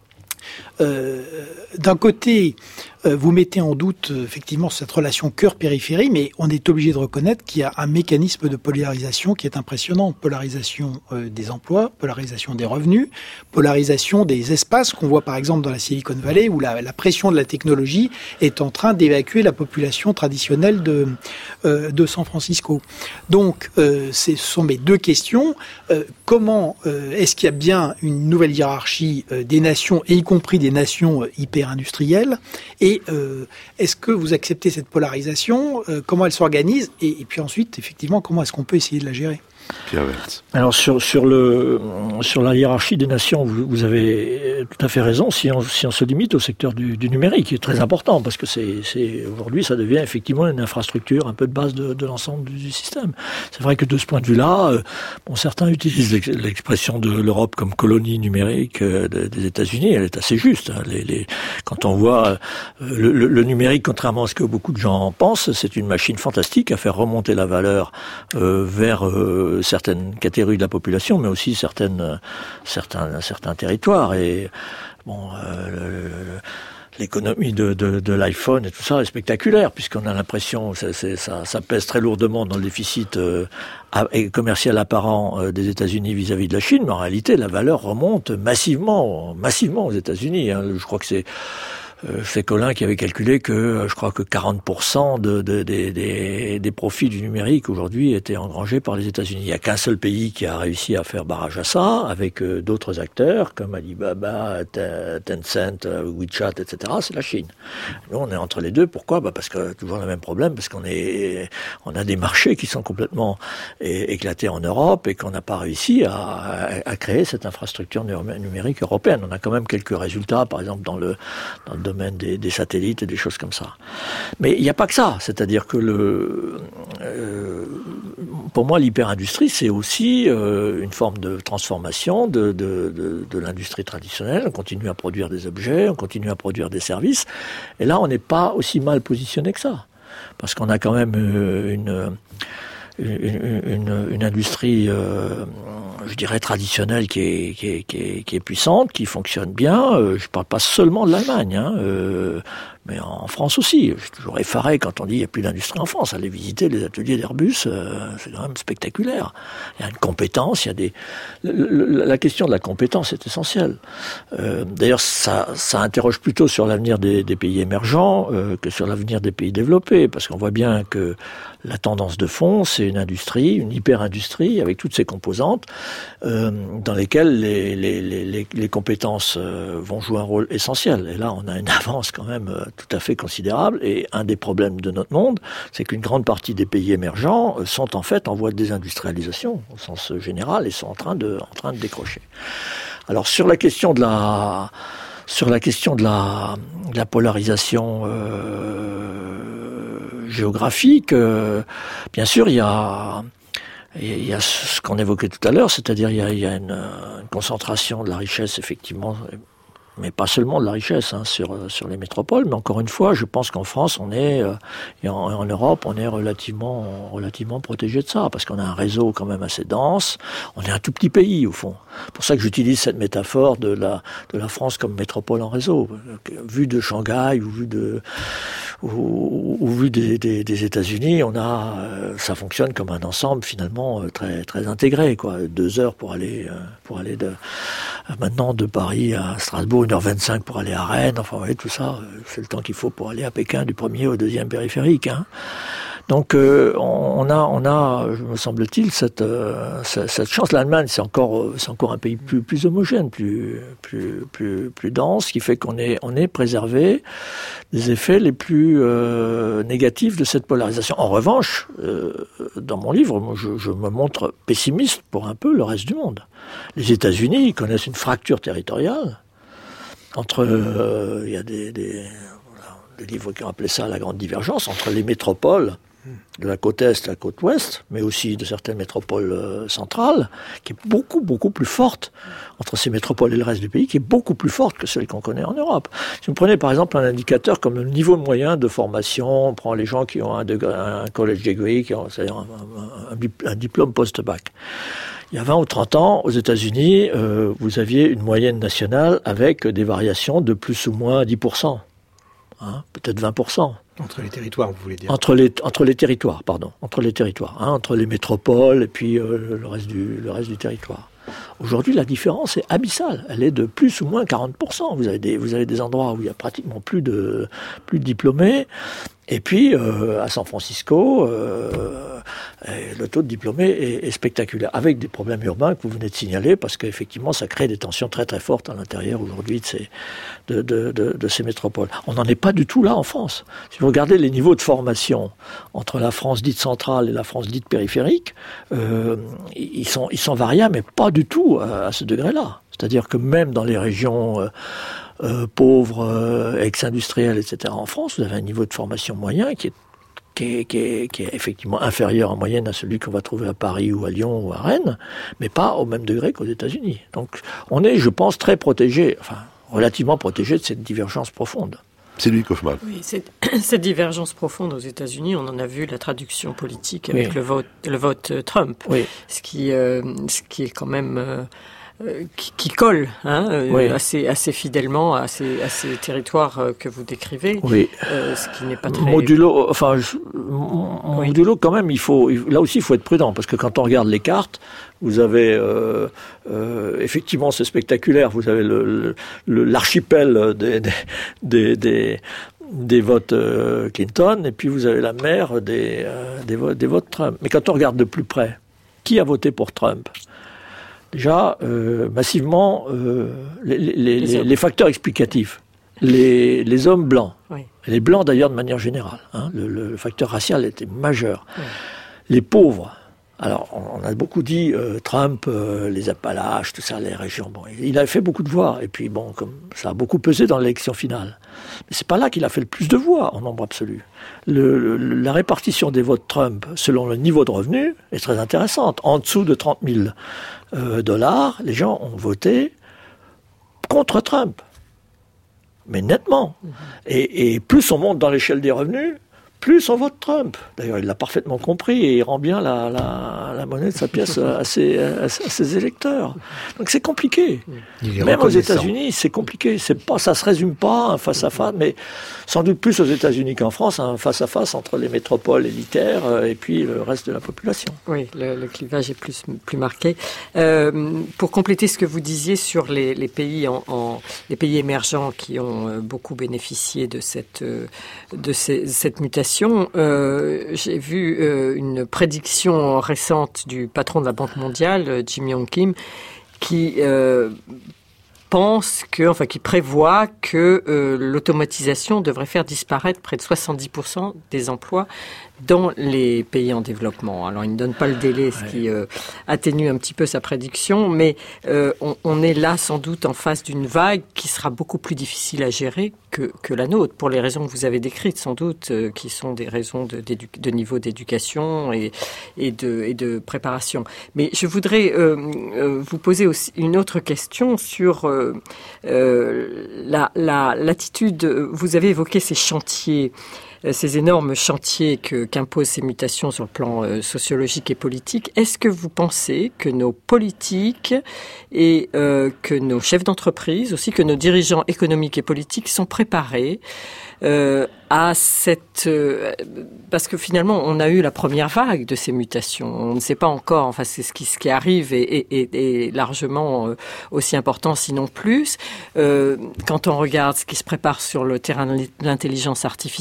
Euh, d'un côté, euh, vous mettez en doute euh, effectivement cette relation cœur-périphérie, mais on est obligé de reconnaître qu'il y a un mécanisme de polarisation qui est impressionnant. Polarisation euh, des emplois, polarisation des revenus, polarisation des espaces qu'on voit par exemple dans la Silicon Valley, où la, la pression de la technologie est en train d'évacuer la population traditionnelle de, euh, de San Francisco. Donc, euh, ce sont mes deux questions. Euh, comment euh, est-ce qu'il y a bien une nouvelle hiérarchie euh, des nations, et y compris des nations hyper-industrielles, et euh, est-ce que vous acceptez cette polarisation, euh, comment elle s'organise, et, et puis ensuite, effectivement, comment est-ce qu'on peut essayer de la gérer ? Pierre Veltz. Alors sur sur le sur la hiérarchie des nations, vous, vous avez tout à fait raison. Si on si on se limite au secteur du, du numérique, qui est très important parce que c'est c'est aujourd'hui ça devient effectivement une infrastructure un peu de base de, de l'ensemble du, du système. C'est vrai que de ce point de vue-là, euh, bon certains utilisent l'ex, l'expression de l'Europe comme colonie numérique euh, de, des États-Unis. Elle est assez juste. Hein. Les, les quand on voit euh, le, le, le numérique, contrairement à ce que beaucoup de gens pensent, c'est une machine fantastique à faire remonter la valeur euh, vers euh, certaines catégories de la population, mais aussi certaines, certains, certains territoires. Et bon, euh, le, le, l'économie de, de, de l'iPhone et tout ça est spectaculaire, puisqu'on a l'impression que c'est, ça, ça pèse très lourdement dans le déficit euh, commercial apparent euh, des États-Unis vis-à-vis de la Chine, mais en réalité, la valeur remonte massivement, massivement aux États-Unis. Hein. Je crois que c'est Euh, c'est Colin qui avait calculé que, euh, je crois que quarante pour cent de, de, de, de, des profits du numérique aujourd'hui étaient engrangés par les États-Unis. Il n'y a qu'un seul pays qui a réussi à faire barrage à ça, avec euh, d'autres acteurs comme Alibaba, Tencent, WeChat, et cetera. C'est la Chine. Nous, on est entre les deux. Pourquoi ? Bah parce que toujours le même problème, parce qu'on est, on a des marchés qui sont complètement é- éclatés en Europe et qu'on n'a pas réussi à, à, à créer cette infrastructure numérique européenne. On a quand même quelques résultats, par exemple dans le, dans le domaine des, des satellites et des choses comme ça. Mais il n'y a pas que ça. C'est-à-dire que le, euh, pour moi, l'hyper-industrie, c'est aussi euh, une forme de transformation de, de, de, de l'industrie traditionnelle. On continue à produire des objets, on continue à produire des services. Et là, on n'est pas aussi mal positionné que ça. Parce qu'on a quand même une... Une, une, une industrie, euh, je dirais, traditionnelle qui est, qui est, qui est, qui est puissante, qui fonctionne bien. Euh, je ne parle pas seulement de l'Allemagne, hein, euh, mais en France aussi. Je suis toujours effaré quand on dit qu'il n'y a plus d'industrie en France. Aller visiter les ateliers d'Airbus, euh, c'est quand même spectaculaire. Il y a une compétence, il y a des... Le, le, la question de la compétence est essentielle. Euh, d'ailleurs, ça, ça interroge plutôt sur l'avenir des, des pays émergents euh, que sur l'avenir des pays développés, parce qu'on voit bien que la tendance de fond, c'est une industrie, une hyper-industrie, avec toutes ses composantes, euh, dans lesquelles les, les, les, les compétences euh, vont jouer un rôle essentiel. Et là, on a une avance quand même euh, tout à fait considérable. Et un des problèmes de notre monde, c'est qu'une grande partie des pays émergents euh, sont en fait en voie de désindustrialisation, au sens général, et sont en train de, en train de décrocher. Alors, sur la question de la... Sur la question de la, de la polarisation euh, géographique, euh, bien sûr, il y a, il y a ce qu'on évoquait tout à l'heure, c'est-à-dire il y a, il y a une, une concentration de la richesse, effectivement, mais pas seulement de la richesse hein, sur sur les métropoles, mais encore une fois, je pense qu'en France, on est euh, et en, en Europe, on est relativement relativement protégé de ça, parce qu'on a un réseau quand même assez dense. On est un tout petit pays au fond. C'est pour ça que j'utilise cette métaphore de la de la France comme métropole en réseau. Vu de Shanghai ou vu de ou, ou vu des, des, des États-Unis, on a euh, ça fonctionne comme un ensemble finalement euh, très très intégré quoi. Deux heures pour aller euh, pour aller de maintenant de Paris à Strasbourg, une heure vingt-cinq pour aller à Rennes, enfin, vous voyez, tout ça, c'est le temps qu'il faut pour aller à Pékin du premier au deuxième périphérique. Hein. Donc euh, on a, on a, me semble-t-il, cette, euh, cette chance. L'Allemagne, c'est encore, c'est encore un pays plus, plus homogène, plus, plus, plus, plus dense, qui fait qu'on est, on est préservé des effets les plus euh, négatifs de cette polarisation. En revanche, euh, dans mon livre, moi, je, je me montre pessimiste pour un peu le reste du monde. Les États-Unis connaissent une fracture territoriale entre, euh, il y a des, des, des livres qui ont appelé ça la grande divergence entre les métropoles de la côte est à la côte ouest, mais aussi de certaines métropoles euh, centrales, qui est beaucoup, beaucoup plus forte entre ces métropoles et le reste du pays, qui est beaucoup plus forte que celle qu'on connaît en Europe. Si vous prenez par exemple un indicateur comme le niveau moyen de formation, on prend les gens qui ont un, degré, un college degree, qui ont, c'est-à-dire un, un, un, un diplôme post-bac. Il y a vingt ou trente ans, aux États-Unis, euh, vous aviez une moyenne nationale avec des variations de plus ou moins dix pour cent. Hein, peut-être vingt pour cent. Entre les territoires, vous voulez dire? Entre les, entre les territoires, pardon. Entre les territoires. Hein, entre les métropoles et puis euh, le, reste du, le reste du territoire. Aujourd'hui, la différence est abyssale. Elle est de plus ou moins quarante pour cent. Vous avez des, vous avez des endroits où il y a pratiquement plus de, plus de diplômés. Et puis, euh, à San Francisco, euh, le taux de diplômés est, est spectaculaire, avec des problèmes urbains que vous venez de signaler, parce qu'effectivement, ça crée des tensions très très fortes à l'intérieur aujourd'hui de ces, de, de, de, de ces métropoles. On n'en est pas du tout là en France. Si vous regardez les niveaux de formation entre la France dite centrale et la France dite périphérique, euh, ils sont, ils sont variables, mais pas du tout à, à ce degré-là. C'est-à-dire que même dans les régions... Euh, Euh, pauvres, euh, ex-industriels, et cetera. En France, vous avez un niveau de formation moyen qui est, qui est, qui est, qui est effectivement inférieur en moyenne à celui qu'on va trouver à Paris ou à Lyon ou à Rennes, mais pas au même degré qu'aux États-Unis. Donc, on est, je pense, très protégé, enfin, relativement protégé de cette divergence profonde. Sylvie Kaufmann. Oui, cette, cette divergence profonde aux États-Unis, on en a vu la traduction politique avec oui. le vote, le vote Trump, oui. ce qui, euh, ce qui est quand même euh, Qui, qui colle hein, oui. euh, assez, assez fidèlement à ces, à ces territoires euh, que vous décrivez, oui. euh, ce qui n'est pas très... Modulo, enfin, je, oui. modulo quand même, il faut, là aussi il faut être prudent, parce que quand on regarde les cartes, vous avez euh, euh, effectivement c'est spectaculaire, vous avez le, le, le, l'archipel des, des, des, des des votes euh, Clinton, et puis vous avez la mer des, euh, des, votes, des votes Trump. Mais quand on regarde de plus près, qui a voté pour Trump ? Déjà, euh, massivement, euh, les, les, les, les facteurs explicatifs. Les, les hommes blancs. Oui. Les blancs, d'ailleurs, de manière générale. Hein, le, le facteur racial était majeur. Oui. Les pauvres. Alors, on a beaucoup dit euh, Trump, euh, les Appalaches, tout ça, les régions. Bon, il a fait beaucoup de voix. Et puis, bon, comme ça a beaucoup pesé dans l'élection finale. Mais c'est pas là qu'il a fait le plus de voix en nombre absolu. Le, le, la répartition des votes Trump, selon le niveau de revenu, est très intéressante. En dessous de trente mille euh, dollars, les gens ont voté contre Trump. Mais nettement. Mmh. Et, et plus on monte dans l'échelle des revenus, plus on vote Trump. D'ailleurs, il l'a parfaitement compris et il rend bien la, la, la monnaie de sa pièce à ses, à ses électeurs. Donc c'est compliqué. Même aux États-Unis, c'est compliqué. C'est pas, ça se résume pas un face à face, mais sans doute plus aux États-Unis qu'en France, un face à face entre les métropoles élitaires et puis le reste de la population. Oui, le, le clivage est plus plus marqué. Euh, pour compléter ce que vous disiez sur les, les pays en, en les pays émergents qui ont beaucoup bénéficié de cette de ces, cette mutation. Euh, j'ai vu euh, une prédiction récente du patron de la Banque mondiale, Jim Yong Kim, qui euh, pense que, enfin, qui prévoit que euh, l'automatisation devrait faire disparaître près de soixante-dix pour cent des emplois dans les pays en développement. Alors, il ne donne pas le délai, ce qui euh, atténue un petit peu sa prédiction, mais euh, on, on est là sans doute en face d'une vague qui sera beaucoup plus difficile à gérer que, que la nôtre, pour les raisons que vous avez décrites, sans doute, euh, qui sont des raisons de, de niveau d'éducation et, et, de, et de préparation. Mais je voudrais euh, euh, vous poser aussi une autre question sur euh, euh, la, la, l'attitude. Vous avez évoqué ces chantiers, ces énormes chantiers que, qu'imposent ces mutations sur le plan euh, sociologique et politique. Est-ce que vous pensez que nos politiques et euh, que nos chefs d'entreprise, aussi que nos dirigeants économiques et politiques sont préparés euh, à cette... Euh, parce que finalement, on a eu la première vague de ces mutations. On ne sait pas encore, enfin, c'est ce qui, ce qui arrive est, est, est, est largement euh, aussi important, sinon plus. Euh, quand on regarde ce qui se prépare sur le terrain de l'intelligence artificielle,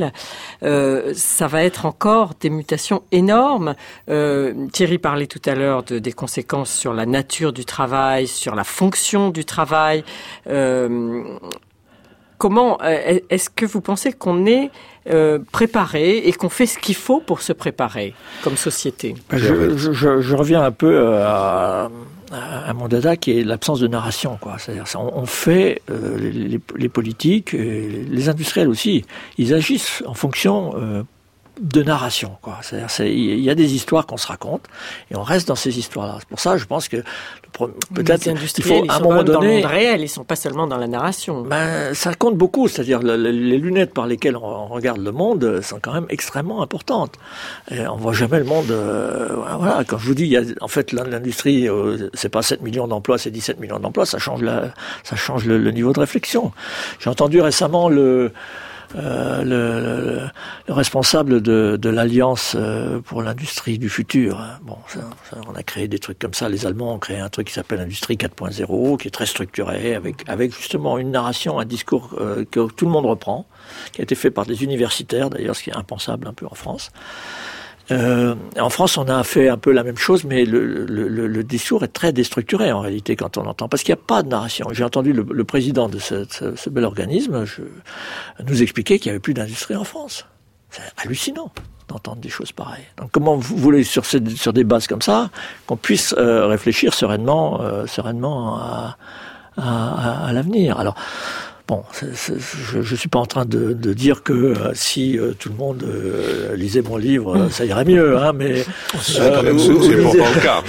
mondiale, euh, ça va être encore des mutations énormes. Euh, Thierry parlait tout à l'heure de, des conséquences sur la nature du travail, sur la fonction du travail. Euh, comment est-ce que vous pensez qu'on est euh, préparé et qu'on fait ce qu'il faut pour se préparer comme société? je, je, je, je reviens un peu à, à mon dada qui est l'absence de narration, quoi. C'est-à-dire, on, on fait euh, les, les politiques, les industriels aussi, ils agissent en fonction euh, de narration, quoi. C'est-à-dire, c'est, il y a des histoires qu'on se raconte et on reste dans ces histoires-là. C'est pour ça, je pense que le, peut-être il faut à un moment donné, dans le monde réel, ils sont pas seulement dans la narration. Ben, ça compte beaucoup. C'est-à-dire, le, les lunettes par lesquelles on regarde le monde sont quand même extrêmement importantes. Et on voit jamais le monde. Euh, voilà. Quand je vous dis, il y a, en fait, l'industrie, euh, c'est pas sept millions d'emplois, c'est dix-sept millions d'emplois. Ça change la, ça change le, le niveau de réflexion. J'ai entendu récemment le Euh, le, le, le responsable de, de l'Alliance euh, pour l'industrie du futur. Bon, ça, ça, on a créé des trucs comme ça. Les Allemands ont créé un truc qui s'appelle Industrie quatre point zéro, qui est très structuré, avec, avec justement une narration, un discours euh, que tout le monde reprend, qui a été fait par des universitaires, d'ailleurs, ce qui est impensable un peu en France. Euh, en France, on a fait un peu la même chose, mais le, le, le, le discours est très déstructuré en réalité quand on l'entend, parce qu'il n'y a pas de narration. J'ai entendu le, le président de ce, ce, ce bel organisme je, nous expliquer qu'il n'y avait plus d'industrie en France. C'est hallucinant d'entendre des choses pareilles. Donc, comment vous voulez sur, ces, sur des bases comme ça qu'on puisse euh, réfléchir sereinement, euh, sereinement à, à, à, à l'avenir. Alors. Bon, c'est, c'est, je ne suis pas en train de, de dire que euh, si euh, tout le monde euh, lisait mon livre, euh, ça irait mieux, hein, mais... C'est, euh, même, c'est, c'est pourtant le cas.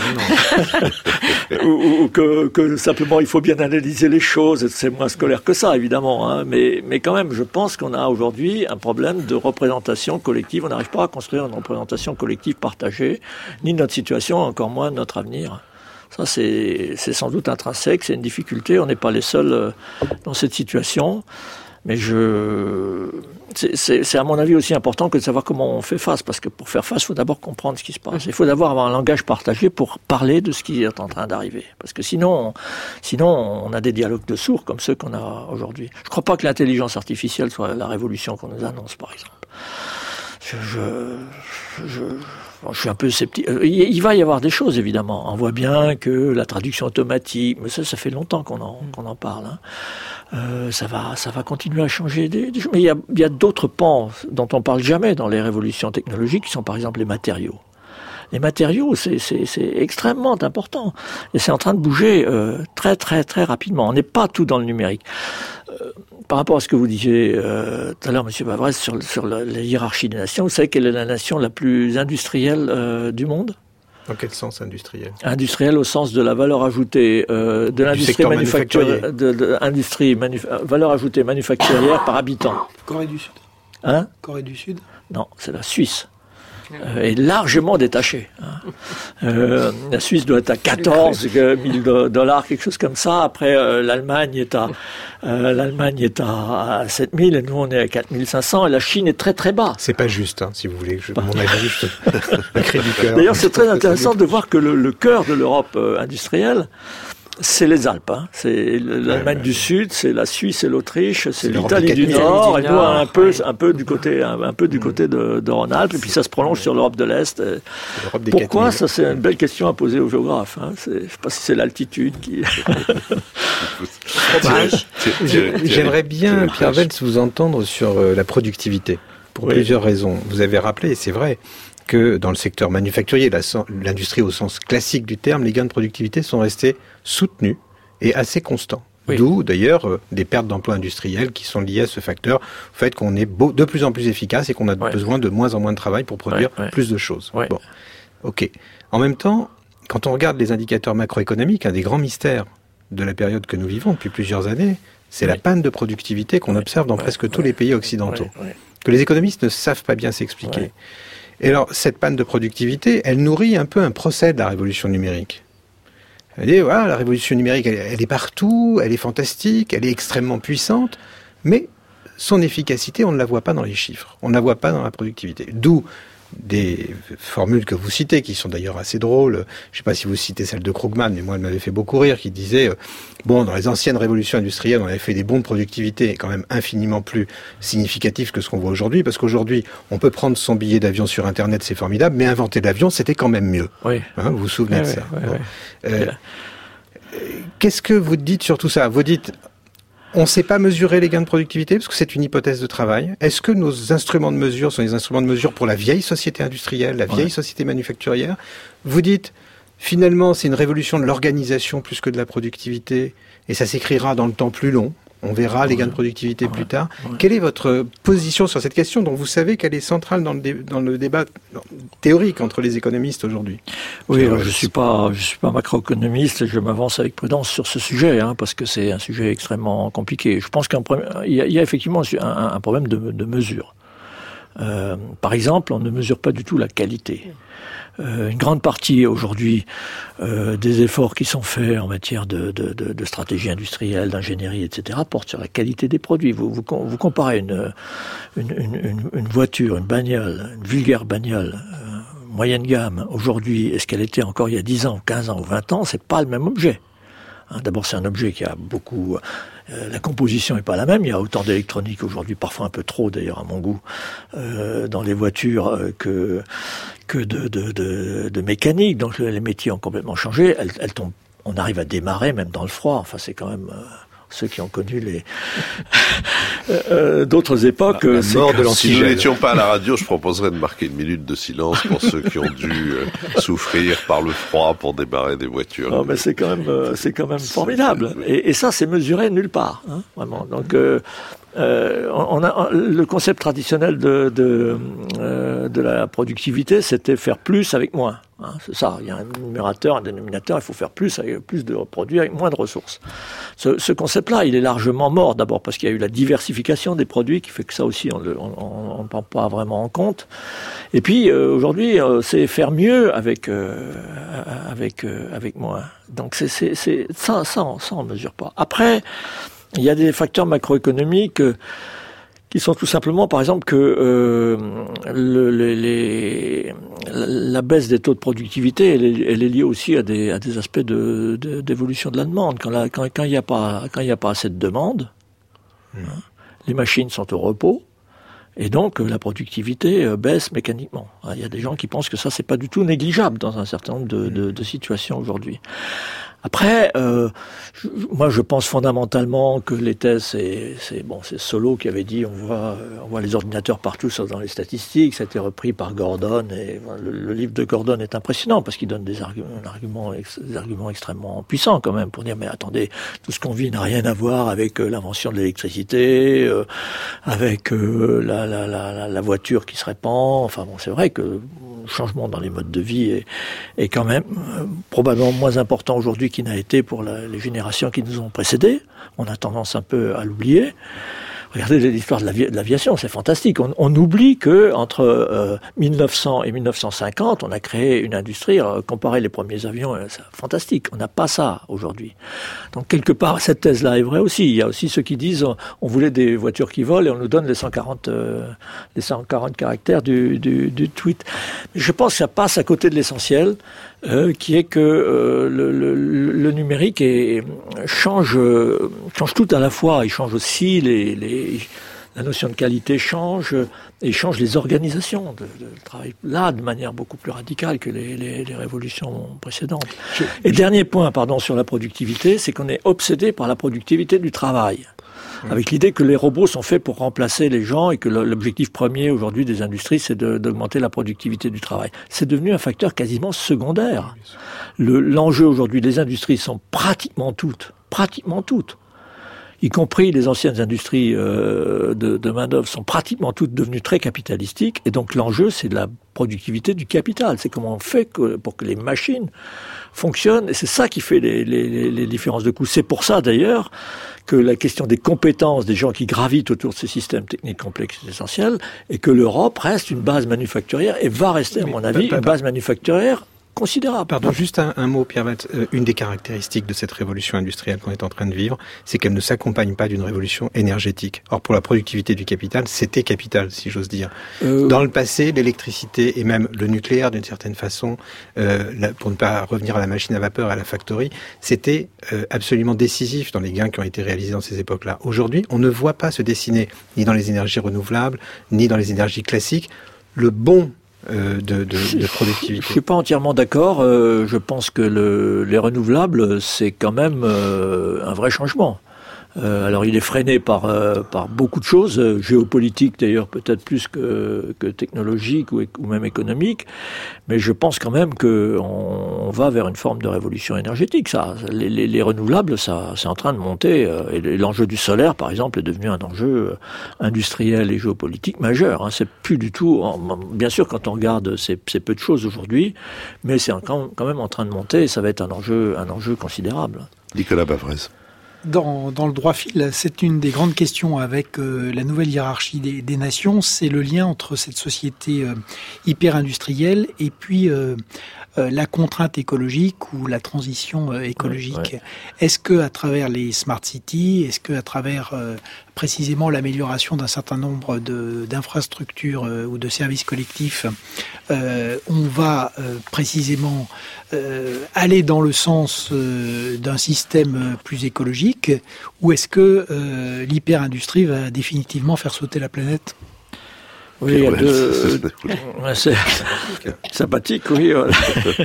ou, ou que, que simplement il faut bien analyser les choses, c'est moins scolaire que ça, évidemment, hein, mais, mais quand même, je pense qu'on a aujourd'hui un problème de représentation collective. On n'arrive pas à construire une représentation collective partagée, ni de notre situation, encore moins de notre avenir. Ça, c'est, c'est sans doute intrinsèque, c'est une difficulté. On n'est pas les seuls euh, dans cette situation. Mais je, c'est, c'est, c'est à mon avis aussi important que de savoir comment on fait face. Parce que pour faire face, il faut d'abord comprendre ce qui se passe. Il faut d'abord avoir un langage partagé pour parler de ce qui est en train d'arriver. Parce que sinon, on, sinon, on a des dialogues de sourds comme ceux qu'on a aujourd'hui. Je ne crois pas que l'intelligence artificielle soit la révolution qu'on nous annonce, par exemple. Je... je, je Bon, je suis un peu sceptique. Il va y avoir des choses, évidemment. On voit bien que la traduction automatique, mais ça, ça fait longtemps qu'on en, qu'on en parle. Hein. Euh, ça va, ça va continuer à changer des, des choses. Mais il y a, il y a d'autres pans dont on parle jamais dans les révolutions technologiques, qui sont par exemple les matériaux. Les matériaux, c'est, c'est, c'est extrêmement important. Et c'est en train de bouger euh, très, très, très rapidement. On n'est pas tout dans le numérique. Euh, par rapport à ce que vous disiez euh, tout à l'heure, Monsieur Bavrez, sur, sur la, la hiérarchie des nations, vous savez quelle est la nation la plus industrielle euh, du monde ? Dans quel sens industriel ? Industrielle au sens de la valeur ajoutée, euh, de l'industrie manufacturière, de, de industrie manuf- valeur ajoutée manufacturière par habitant. Corée du Sud. Hein ? Corée du Sud ? Non, c'est la Suisse. Euh, est largement détachée. Hein. Euh, la Suisse doit être à quatorze mille dollars, quelque chose comme ça. Après, euh, l'Allemagne est à euh, l'Allemagne est à, à sept mille et nous on est à quatre mille cinq cents. Et la Chine est très très bas. C'est pas juste, hein, si vous voulez. Je, mon avis, je le cri du cœur. D'ailleurs, c'est très intéressant de voir que le, le cœur de l'Europe euh, industrielle, c'est les Alpes. Hein. C'est l'Allemagne ouais, ouais. du Sud, c'est la Suisse et l'Autriche, c'est, c'est l'Italie du Nord, et nous un peu, ouais. un peu du côté, un, un peu du côté de, de Rhône-Alpes, et puis ça se prolonge ouais. sur l'Europe de l'Est. Pourquoi ? Ça, c'est une belle question à poser aux géographes. Hein. C'est, je ne sais pas si c'est l'altitude qui. J'aimerais bien, Pierre Veltz, vous entendre sur la productivité pour oui. plusieurs raisons. Vous avez rappelé, et c'est vrai, que dans le secteur manufacturier, la, l'industrie au sens classique du terme, les gains de productivité sont restés soutenus et assez constants. Oui. D'où, d'ailleurs, euh, des pertes d'emplois industriels qui sont liées à ce facteur, au fait qu'on est beau, de plus en plus efficace et qu'on a ouais. besoin de moins en moins de travail pour produire ouais, ouais. plus de choses. Ouais. Bon, ok. En même temps, quand on regarde les indicateurs macroéconomiques, un des grands mystères de la période que nous vivons depuis plusieurs années, c'est oui. la panne de productivité qu'on oui. observe dans oui. presque oui. tous les pays occidentaux, oui. Oui. que les économistes ne savent pas bien s'expliquer. Oui. Et alors, cette panne de productivité, elle nourrit un peu un procès de la révolution numérique. Elle dit, voilà, la révolution numérique, elle, elle est partout, elle est fantastique, elle est extrêmement puissante, mais son efficacité, on ne la voit pas dans les chiffres, on ne la voit pas dans la productivité. D'où des formules que vous citez, qui sont d'ailleurs assez drôles. Je ne sais pas si vous citez celle de Krugman, mais moi, elle m'avait fait beaucoup rire, qui disait, euh, bon, dans les anciennes révolutions industrielles, on avait fait des bons de productivité quand même infiniment plus significatifs que ce qu'on voit aujourd'hui, parce qu'aujourd'hui, on peut prendre son billet d'avion sur Internet, c'est formidable, mais inventer l'avion, c'était quand même mieux. Oui. Hein, vous vous souvenez oui, de ça? Oui, bon. oui. Euh, Qu'est-ce que vous dites sur tout ça? Vous dites, on ne sait pas mesurer les gains de productivité parce que c'est une hypothèse de travail. Est-ce que nos instruments de mesure sont des instruments de mesure pour la vieille société industrielle, la vieille ouais. société manufacturière? Vous dites, finalement, c'est une révolution de l'organisation plus que de la productivité et ça s'écrira dans le temps plus long. On verra les gains de productivité ouais. plus tard. Ouais. Quelle est votre position sur cette question dont vous savez qu'elle est centrale dans le, dé- dans le débat théorique entre les économistes aujourd'hui? Oui, alors je suis pas, je suis pas macroéconomiste et je m'avance avec prudence sur ce sujet, hein, parce que c'est un sujet extrêmement compliqué. Je pense qu'il y, y a effectivement un, un problème de, de mesure. Euh, par exemple, on ne mesure pas du tout la qualité. Euh, une grande partie aujourd'hui euh, des efforts qui sont faits en matière de, de, de, de stratégie industrielle, d'ingénierie, et cetera, portent sur la qualité des produits. Vous, vous, vous comparez une, une, une, une voiture, une bagnole, une vulgaire bagnole euh, moyenne gamme aujourd'hui, est-ce qu'elle était encore il y a dix ans, quinze ans ou vingt ans, c'est pas le même objet. Hein, d'abord, c'est un objet qui a beaucoup... Euh, la composition n'est pas la même. Il y a autant d'électronique aujourd'hui, parfois un peu trop d'ailleurs à mon goût, euh, dans les voitures euh, que que de, de, de, de mécanique. Donc les métiers ont complètement changé. Elles, elles tombent, on arrive à démarrer même dans le froid. Enfin, c'est quand même... Euh, ceux qui ont connu les euh, d'autres époques. La, la mort de si nous n'étions pas à la radio, je proposerais de marquer une minute de silence pour ceux qui ont dû euh, souffrir par le froid pour démarrer des voitures. Non, mais c'est quand même, euh, c'est quand même formidable. Et, et ça, c'est mesuré nulle part, hein, vraiment. Donc, euh, euh, on a le concept traditionnel de de, euh, de la productivité, c'était faire plus avec moins. Hein, c'est ça, il y a un numérateur, un dénominateur, il faut faire plus avec plus de produits avec moins de ressources. Ce, ce concept-là, il est largement mort, d'abord parce qu'il y a eu la diversification des produits qui fait que ça aussi, on ne on, on prend pas vraiment en compte. Et puis, euh, aujourd'hui, euh, c'est faire mieux avec euh, avec euh, avec moins. Donc, c'est, c'est, c'est ça, ça, on, ça, on mesure pas. Après, il y a des facteurs macroéconomiques euh, qui sont tout simplement, par exemple, que euh, le, les, les, la baisse des taux de productivité, elle est, elle est liée aussi à des, à des aspects de, de, d'évolution de la demande. Quand la, quand, quand il n'y a pas, quand il n'y a pas assez de demande, mmh. hein, les machines sont au repos. Et donc, la productivité baisse mécaniquement. Il y a des gens qui pensent que ça, c'est pas du tout négligeable dans un certain nombre de, de, de situations aujourd'hui. Après, euh, je, moi, je pense fondamentalement que les thèses, c'est, c'est bon, c'est Solow qui avait dit, on voit, on voit les ordinateurs partout, sauf dans les statistiques. Ça a été repris par Gordon, et le, le livre de Gordon est impressionnant parce qu'il donne des arguments, arguments, des arguments extrêmement puissants quand même pour dire, mais attendez, tout ce qu'on vit n'a rien à voir avec euh, l'invention de l'électricité, euh, avec euh, la, la, la, la voiture qui se répand. Enfin bon, c'est vrai que le changement dans les modes de vie est, est quand même euh, probablement moins important aujourd'hui qui n'a été pour la, les générations qui nous ont précédés. On a tendance un peu à l'oublier. Regardez l'histoire de, l'avi- de l'aviation, c'est fantastique. On, on oublie que entre euh, mille neuf cents et mille neuf cent cinquante, on a créé une industrie. Euh, comparer les premiers avions, euh, c'est fantastique. On n'a pas ça aujourd'hui. Donc quelque part, cette thèse-là est vraie aussi. Il y a aussi ceux qui disent on, on voulait des voitures qui volent et on nous donne les cent quarante, euh, les cent quarante caractères du, du, du tweet. Mais je pense que ça passe à côté de l'essentiel. Euh, qui est que euh, le, le, le numérique est, change, euh, change tout à la fois. Il change aussi les, les, la notion de qualité change et change les organisations de, de travail là de manière beaucoup plus radicale que les, les, les révolutions précédentes. Je, et je... dernier point, pardon, sur la productivité, c'est qu'on est obsédé par la productivité du travail. Avec l'idée que les robots sont faits pour remplacer les gens et que l'objectif premier aujourd'hui des industries, c'est de, d'augmenter la productivité du travail. C'est devenu un facteur quasiment secondaire. Le, l'enjeu aujourd'hui des industries sont pratiquement toutes, pratiquement toutes, y compris les anciennes industries euh, de, de main-d'œuvre, sont pratiquement toutes devenues très capitalistiques. Et donc l'enjeu, c'est de la productivité du capital. C'est comment on fait que, pour que les machines fonctionnent. Et c'est ça qui fait les, les, les différences de coûts. C'est pour ça d'ailleurs que la question des compétences des gens qui gravitent autour de ces systèmes techniques complexes est essentielle, et que l'Europe reste une base manufacturière et va rester, à mon avis, une base manufacturière considérable. Pardon, juste un, un mot, Pierre Veltz. Euh, une des caractéristiques de cette révolution industrielle qu'on est en train de vivre, c'est qu'elle ne s'accompagne pas d'une révolution énergétique. Or, pour la productivité du capital, c'était capital, si j'ose dire. Euh... Dans le passé, l'électricité et même le nucléaire, d'une certaine façon, euh, la, pour ne pas revenir à la machine à vapeur et à la factory, c'était euh, absolument décisif dans les gains qui ont été réalisés dans ces époques-là. Aujourd'hui, on ne voit pas se dessiner, ni dans les énergies renouvelables, ni dans les énergies classiques, le bon euh, de, de, de productivité. Je ne suis pas entièrement d'accord. Euh, je pense que le, les renouvelables, c'est quand même euh, un vrai changement. Euh, alors il est freiné par euh, par beaucoup de choses, euh, géopolitiques d'ailleurs peut-être plus que que technologiques ou, ou même économiques, mais je pense quand même que on, on va vers une forme de révolution énergétique. Ça, les, les, les renouvelables, ça, c'est en train de monter. Euh, et l'enjeu du solaire, par exemple, est devenu un enjeu industriel et géopolitique majeur. Hein. C'est plus du tout. Bien sûr, quand on regarde, c'est, c'est peu de choses aujourd'hui, mais c'est quand, quand même en train de monter. Et ça va être un enjeu un enjeu considérable. Nicolas Bavrez. Dans, dans le droit fil, c'est une des grandes questions avec euh, la nouvelle hiérarchie des, des nations, c'est le lien entre cette société euh, hyper-industrielle et puis euh, euh, la contrainte écologique ou la transition euh, écologique. Ouais, ouais. Est-ce que à travers les smart cities, est-ce que à travers euh, précisément l'amélioration d'un certain nombre de, d'infrastructures euh, ou de services collectifs, euh, on va euh, précisément euh, aller dans le sens euh, d'un système plus écologique, ou est-ce que euh, l'hyper-industrie va définitivement faire sauter la planète ? Oui, il y a deux... C'est sympathique, oui. Voilà.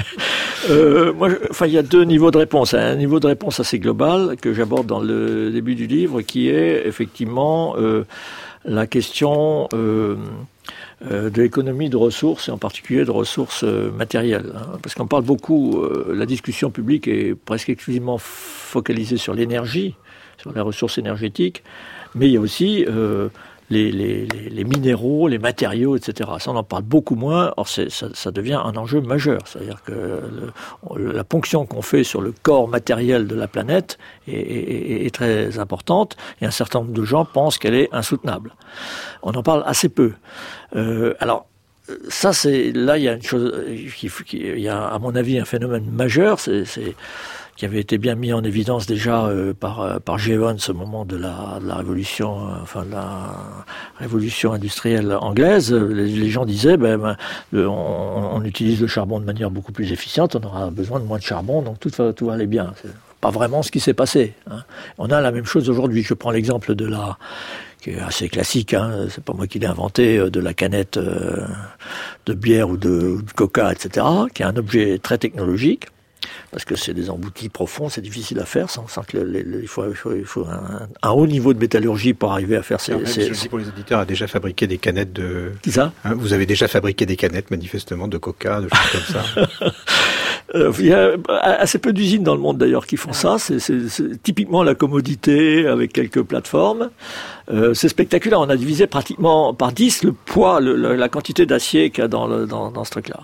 euh, moi, enfin, il y a deux niveaux de réponse. Un niveau de réponse assez global que j'aborde dans le début du livre, qui est effectivement euh, la question euh, euh, de l'économie de ressources, et en particulier de ressources euh, matérielles. Hein, parce qu'on parle beaucoup, euh, la discussion publique est presque exclusivement focalisée sur l'énergie, sur les ressources énergétiques, mais il y a aussi... Euh, Les, les, les minéraux, les matériaux, et cetera. Ça, on en parle beaucoup moins. Or, c'est, ça, ça devient un enjeu majeur. C'est-à-dire que le, la ponction qu'on fait sur le corps matériel de la planète est, est, est très importante. Et un certain nombre de gens pensent qu'elle est insoutenable. On en parle assez peu. Euh, alors, ça, c'est là, il y a une chose, qui, qui, il y a, à mon avis, un phénomène majeur. C'est, c'est qui avait été bien mis en évidence déjà euh, par euh, par Jevons au moment de la de la révolution, euh, enfin de la révolution industrielle anglaise. Les, les gens disaient, ben, ben le, on, on utilise le charbon de manière beaucoup plus efficiente, on aura besoin de moins de charbon, donc tout va tout va aller bien. C'est pas vraiment ce qui s'est passé. Hein. On a la même chose aujourd'hui. Je prends l'exemple de la qui est assez classique, hein, c'est pas moi qui l'ai inventé, de la canette euh, de bière ou de, de coca, et cetera, qui est un objet très technologique. Parce que c'est des emboutis profonds, c'est difficile à faire, sans, sans que le, le, il faut, il faut, il faut un, un haut niveau de métallurgie pour arriver à faire ces... Alors, ces, je ces... dis pour les auditeurs, a déjà fabriqué des canettes de... Qui ça hein, vous avez déjà fabriqué des canettes, manifestement, de coca, de choses comme ça. euh, il y a assez peu d'usines dans le monde, d'ailleurs, qui font ça. C'est, c'est, c'est typiquement la commodité, avec quelques plateformes. Euh, c'est spectaculaire. On a divisé pratiquement par dix le poids, le, le, la quantité d'acier qu'il y a dans, le, dans, dans ce truc-là.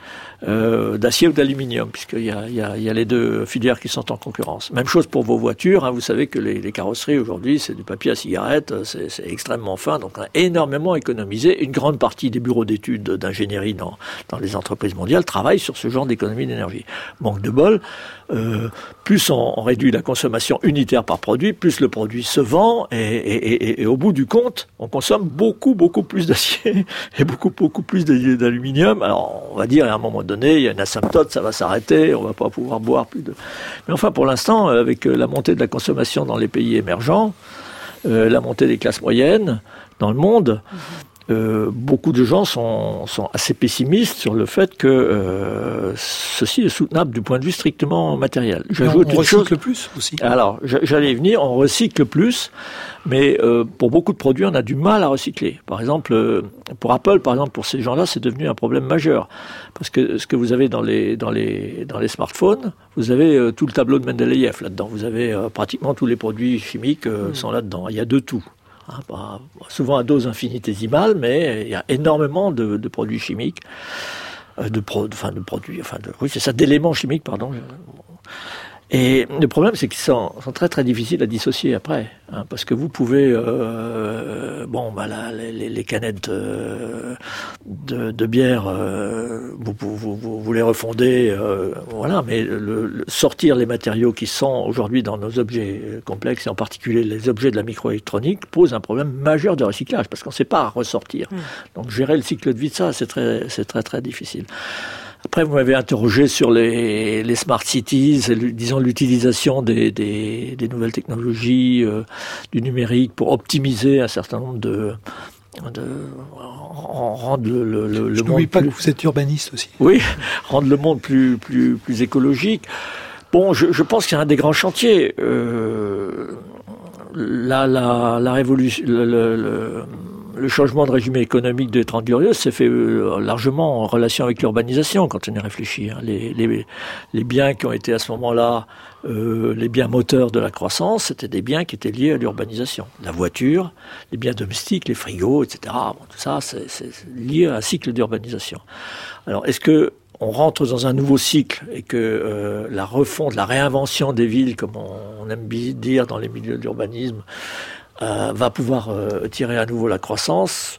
Euh, d'acier ou d'aluminium, puisqu'il y a, il y, a, il y a les deux filières qui sont en concurrence. Même chose pour vos voitures, hein, vous savez que les, les carrosseries aujourd'hui, c'est du papier à cigarette, c'est, c'est extrêmement fin, donc on a énormément économisé. Une grande partie des bureaux d'études d'ingénierie dans, dans les entreprises mondiales travaillent sur ce genre d'économie d'énergie. Manque de bol, euh, plus on, on réduit la consommation unitaire par produit, plus le produit se vend, et, et, et, et au bout du compte, on consomme beaucoup, beaucoup plus d'acier et beaucoup, beaucoup plus d'aluminium. Alors, on va dire, à un moment donné, il y a une asymptote, ça va s'arrêter, on va pas pouvoir boire plus de... Mais enfin, pour l'instant, avec la montée de la consommation dans les pays émergents, euh, la montée des classes moyennes dans le monde, euh, beaucoup de gens sont, sont assez pessimistes sur le fait que euh, ceci est soutenable du point de vue strictement matériel. J'ajoute on recycle chose... plus aussi. Alors, j'allais y venir, on recycle plus, mais euh, pour beaucoup de produits, on a du mal à recycler. Par exemple, euh, pour Apple, par exemple, pour ces gens-là, c'est devenu un problème majeur. Parce que ce que vous avez dans les, dans les, dans les smartphones, vous avez euh, tout le tableau de Mendeleïev là-dedans. Vous avez euh, pratiquement tous les produits chimiques euh, mmh. sont là-dedans. Il y a de tout. Hein, pas, souvent à dose infinitésimale, mais il y a énormément de, de produits chimiques, euh, de, pro, enfin, de produits, enfin, de, oui, c'est ça, d'éléments chimiques, pardon. Et le problème, c'est qu'ils sont, sont très très difficiles à dissocier après, hein, parce que vous pouvez, euh, bon, bah là, les, les canettes de, de, de bière, euh, vous, vous, vous, vous les refondez, euh, voilà, mais le, le, sortir les matériaux qui sont aujourd'hui dans nos objets complexes, et en particulier les objets de la microélectronique, pose un problème majeur de recyclage, parce qu'on ne sait pas ressortir. Mmh. Donc gérer le cycle de vie de ça, c'est très, c'est très très difficile. Après, vous m'avez interrogé sur les, les smart cities, et, disons l'utilisation des, des, des nouvelles technologies, euh, du numérique pour optimiser un certain nombre de, de rendre le, le, le Je monde. n'oublie pas plus... que vous êtes urbaniste aussi. Oui, rendre le monde plus plus plus écologique. Bon, je, je pense qu'il y a un des grands chantiers. Euh, la la la révolution. Le, le, le, Le changement de régime économique des Trente Glorieuses s'est fait largement en relation avec l'urbanisation, quand on y réfléchit. Les, les, les biens qui ont été à ce moment-là euh, les biens moteurs de la croissance, c'était des biens qui étaient liés à l'urbanisation. La voiture, les biens domestiques, les frigos, et cetera. Bon, tout ça, c'est, c'est lié à un cycle d'urbanisation. Alors, est-ce que on rentre dans un nouveau cycle et que euh, la refonte, la réinvention des villes, comme on, on aime dire dans les milieux de l'urbanisme, Euh, va pouvoir euh, tirer à nouveau la croissance.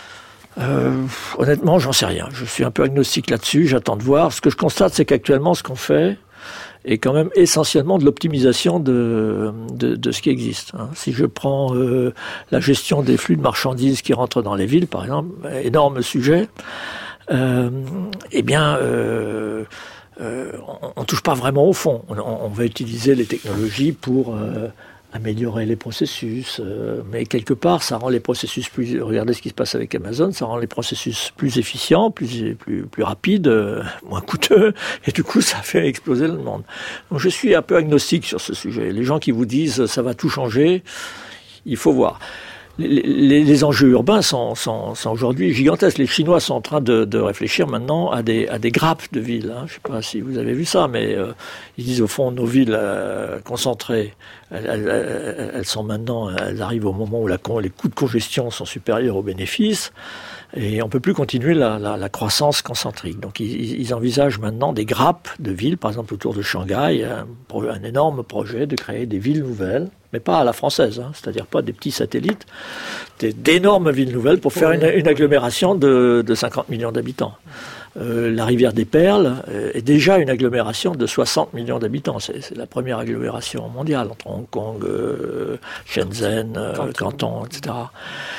Euh, honnêtement, j'en sais rien. Je suis un peu agnostique là-dessus, j'attends de voir. Ce que je constate, c'est qu'actuellement, ce qu'on fait est quand même essentiellement de l'optimisation de, de, de ce qui existe. Hein. Si je prends euh, la gestion des flux de marchandises qui rentrent dans les villes, par exemple, énorme sujet, euh, eh bien... Euh, euh, on ne touche pas vraiment au fond. On, on va utiliser les technologies pour... Euh, améliorer les processus, euh, mais quelque part, ça rend les processus plus... Regardez ce qui se passe avec Amazon, ça rend les processus plus efficients, plus plus plus rapides, euh, moins coûteux, et du coup, ça fait exploser le monde. Donc, je suis un peu agnostique sur ce sujet. Les gens qui vous disent ça va tout changer, il faut voir. Les, les, les enjeux urbains sont, sont, sont aujourd'hui gigantesques. Les Chinois sont en train de, de réfléchir maintenant à des, à des grappes de villes. Hein. Je ne sais pas si vous avez vu ça, mais euh, ils disent au fond nos villes euh, concentrées, elles, elles, elles sont maintenant, elles arrivent au moment où la, les coûts de congestion sont supérieurs aux bénéfices. Et on ne peut plus continuer la, la, la croissance concentrique. Donc ils, ils envisagent maintenant des grappes de villes, par exemple autour de Shanghai, un, un énorme projet de créer des villes nouvelles, mais pas à la française, hein, c'est-à-dire pas des petits satellites, des, d'énormes villes nouvelles pour faire une, une agglomération de, de cinquante millions d'habitants. Euh, la rivière des Perles est déjà une agglomération de soixante millions d'habitants. C'est, c'est la première agglomération mondiale entre Hong Kong, euh, Shenzhen, euh, Canton, et cetera.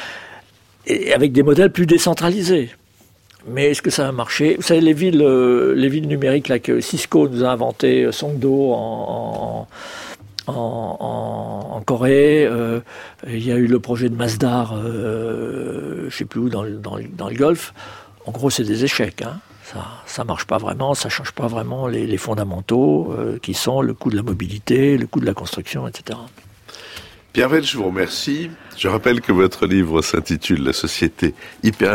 Et avec des modèles plus décentralisés. Mais est-ce que ça va marcher ? Vous savez, les villes, euh, les villes numériques là, que Cisco nous a inventé, Songdo en, en, en, en Corée, euh, il y a eu le projet de Masdar, euh, je ne sais plus où, dans, dans, dans le Golfe. En gros, c'est des échecs. Hein. Ça ne marche pas vraiment, ça ne change pas vraiment les, les fondamentaux euh, qui sont le coût de la mobilité, le coût de la construction, et cetera. Pierre Welsch, je vous remercie. Je rappelle que votre livre s'intitule « La société hyper-industrielle »,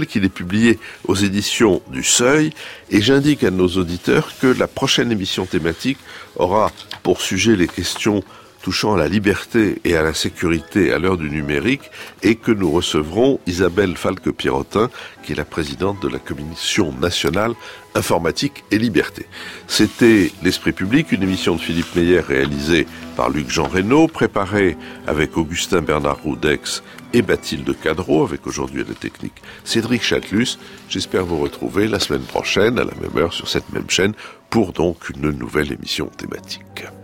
qu'il est publié aux éditions du Seuil. Et j'indique à nos auditeurs que la prochaine émission thématique aura pour sujet les questions touchant à la liberté et à la sécurité à l'heure du numérique, et que nous recevrons Isabelle Falque-Pierrotin, qui est la présidente de la Commission nationale informatique et liberté. C'était L'Esprit public, une émission de Philippe Meyer réalisée par Luc-Jean Reynaud, préparée avec Augustin Bernard Roudex et Bathilde Cadreau, avec aujourd'hui à la technique Cédric Chatelus. J'espère vous retrouver la semaine prochaine à la même heure sur cette même chaîne pour donc une nouvelle émission thématique.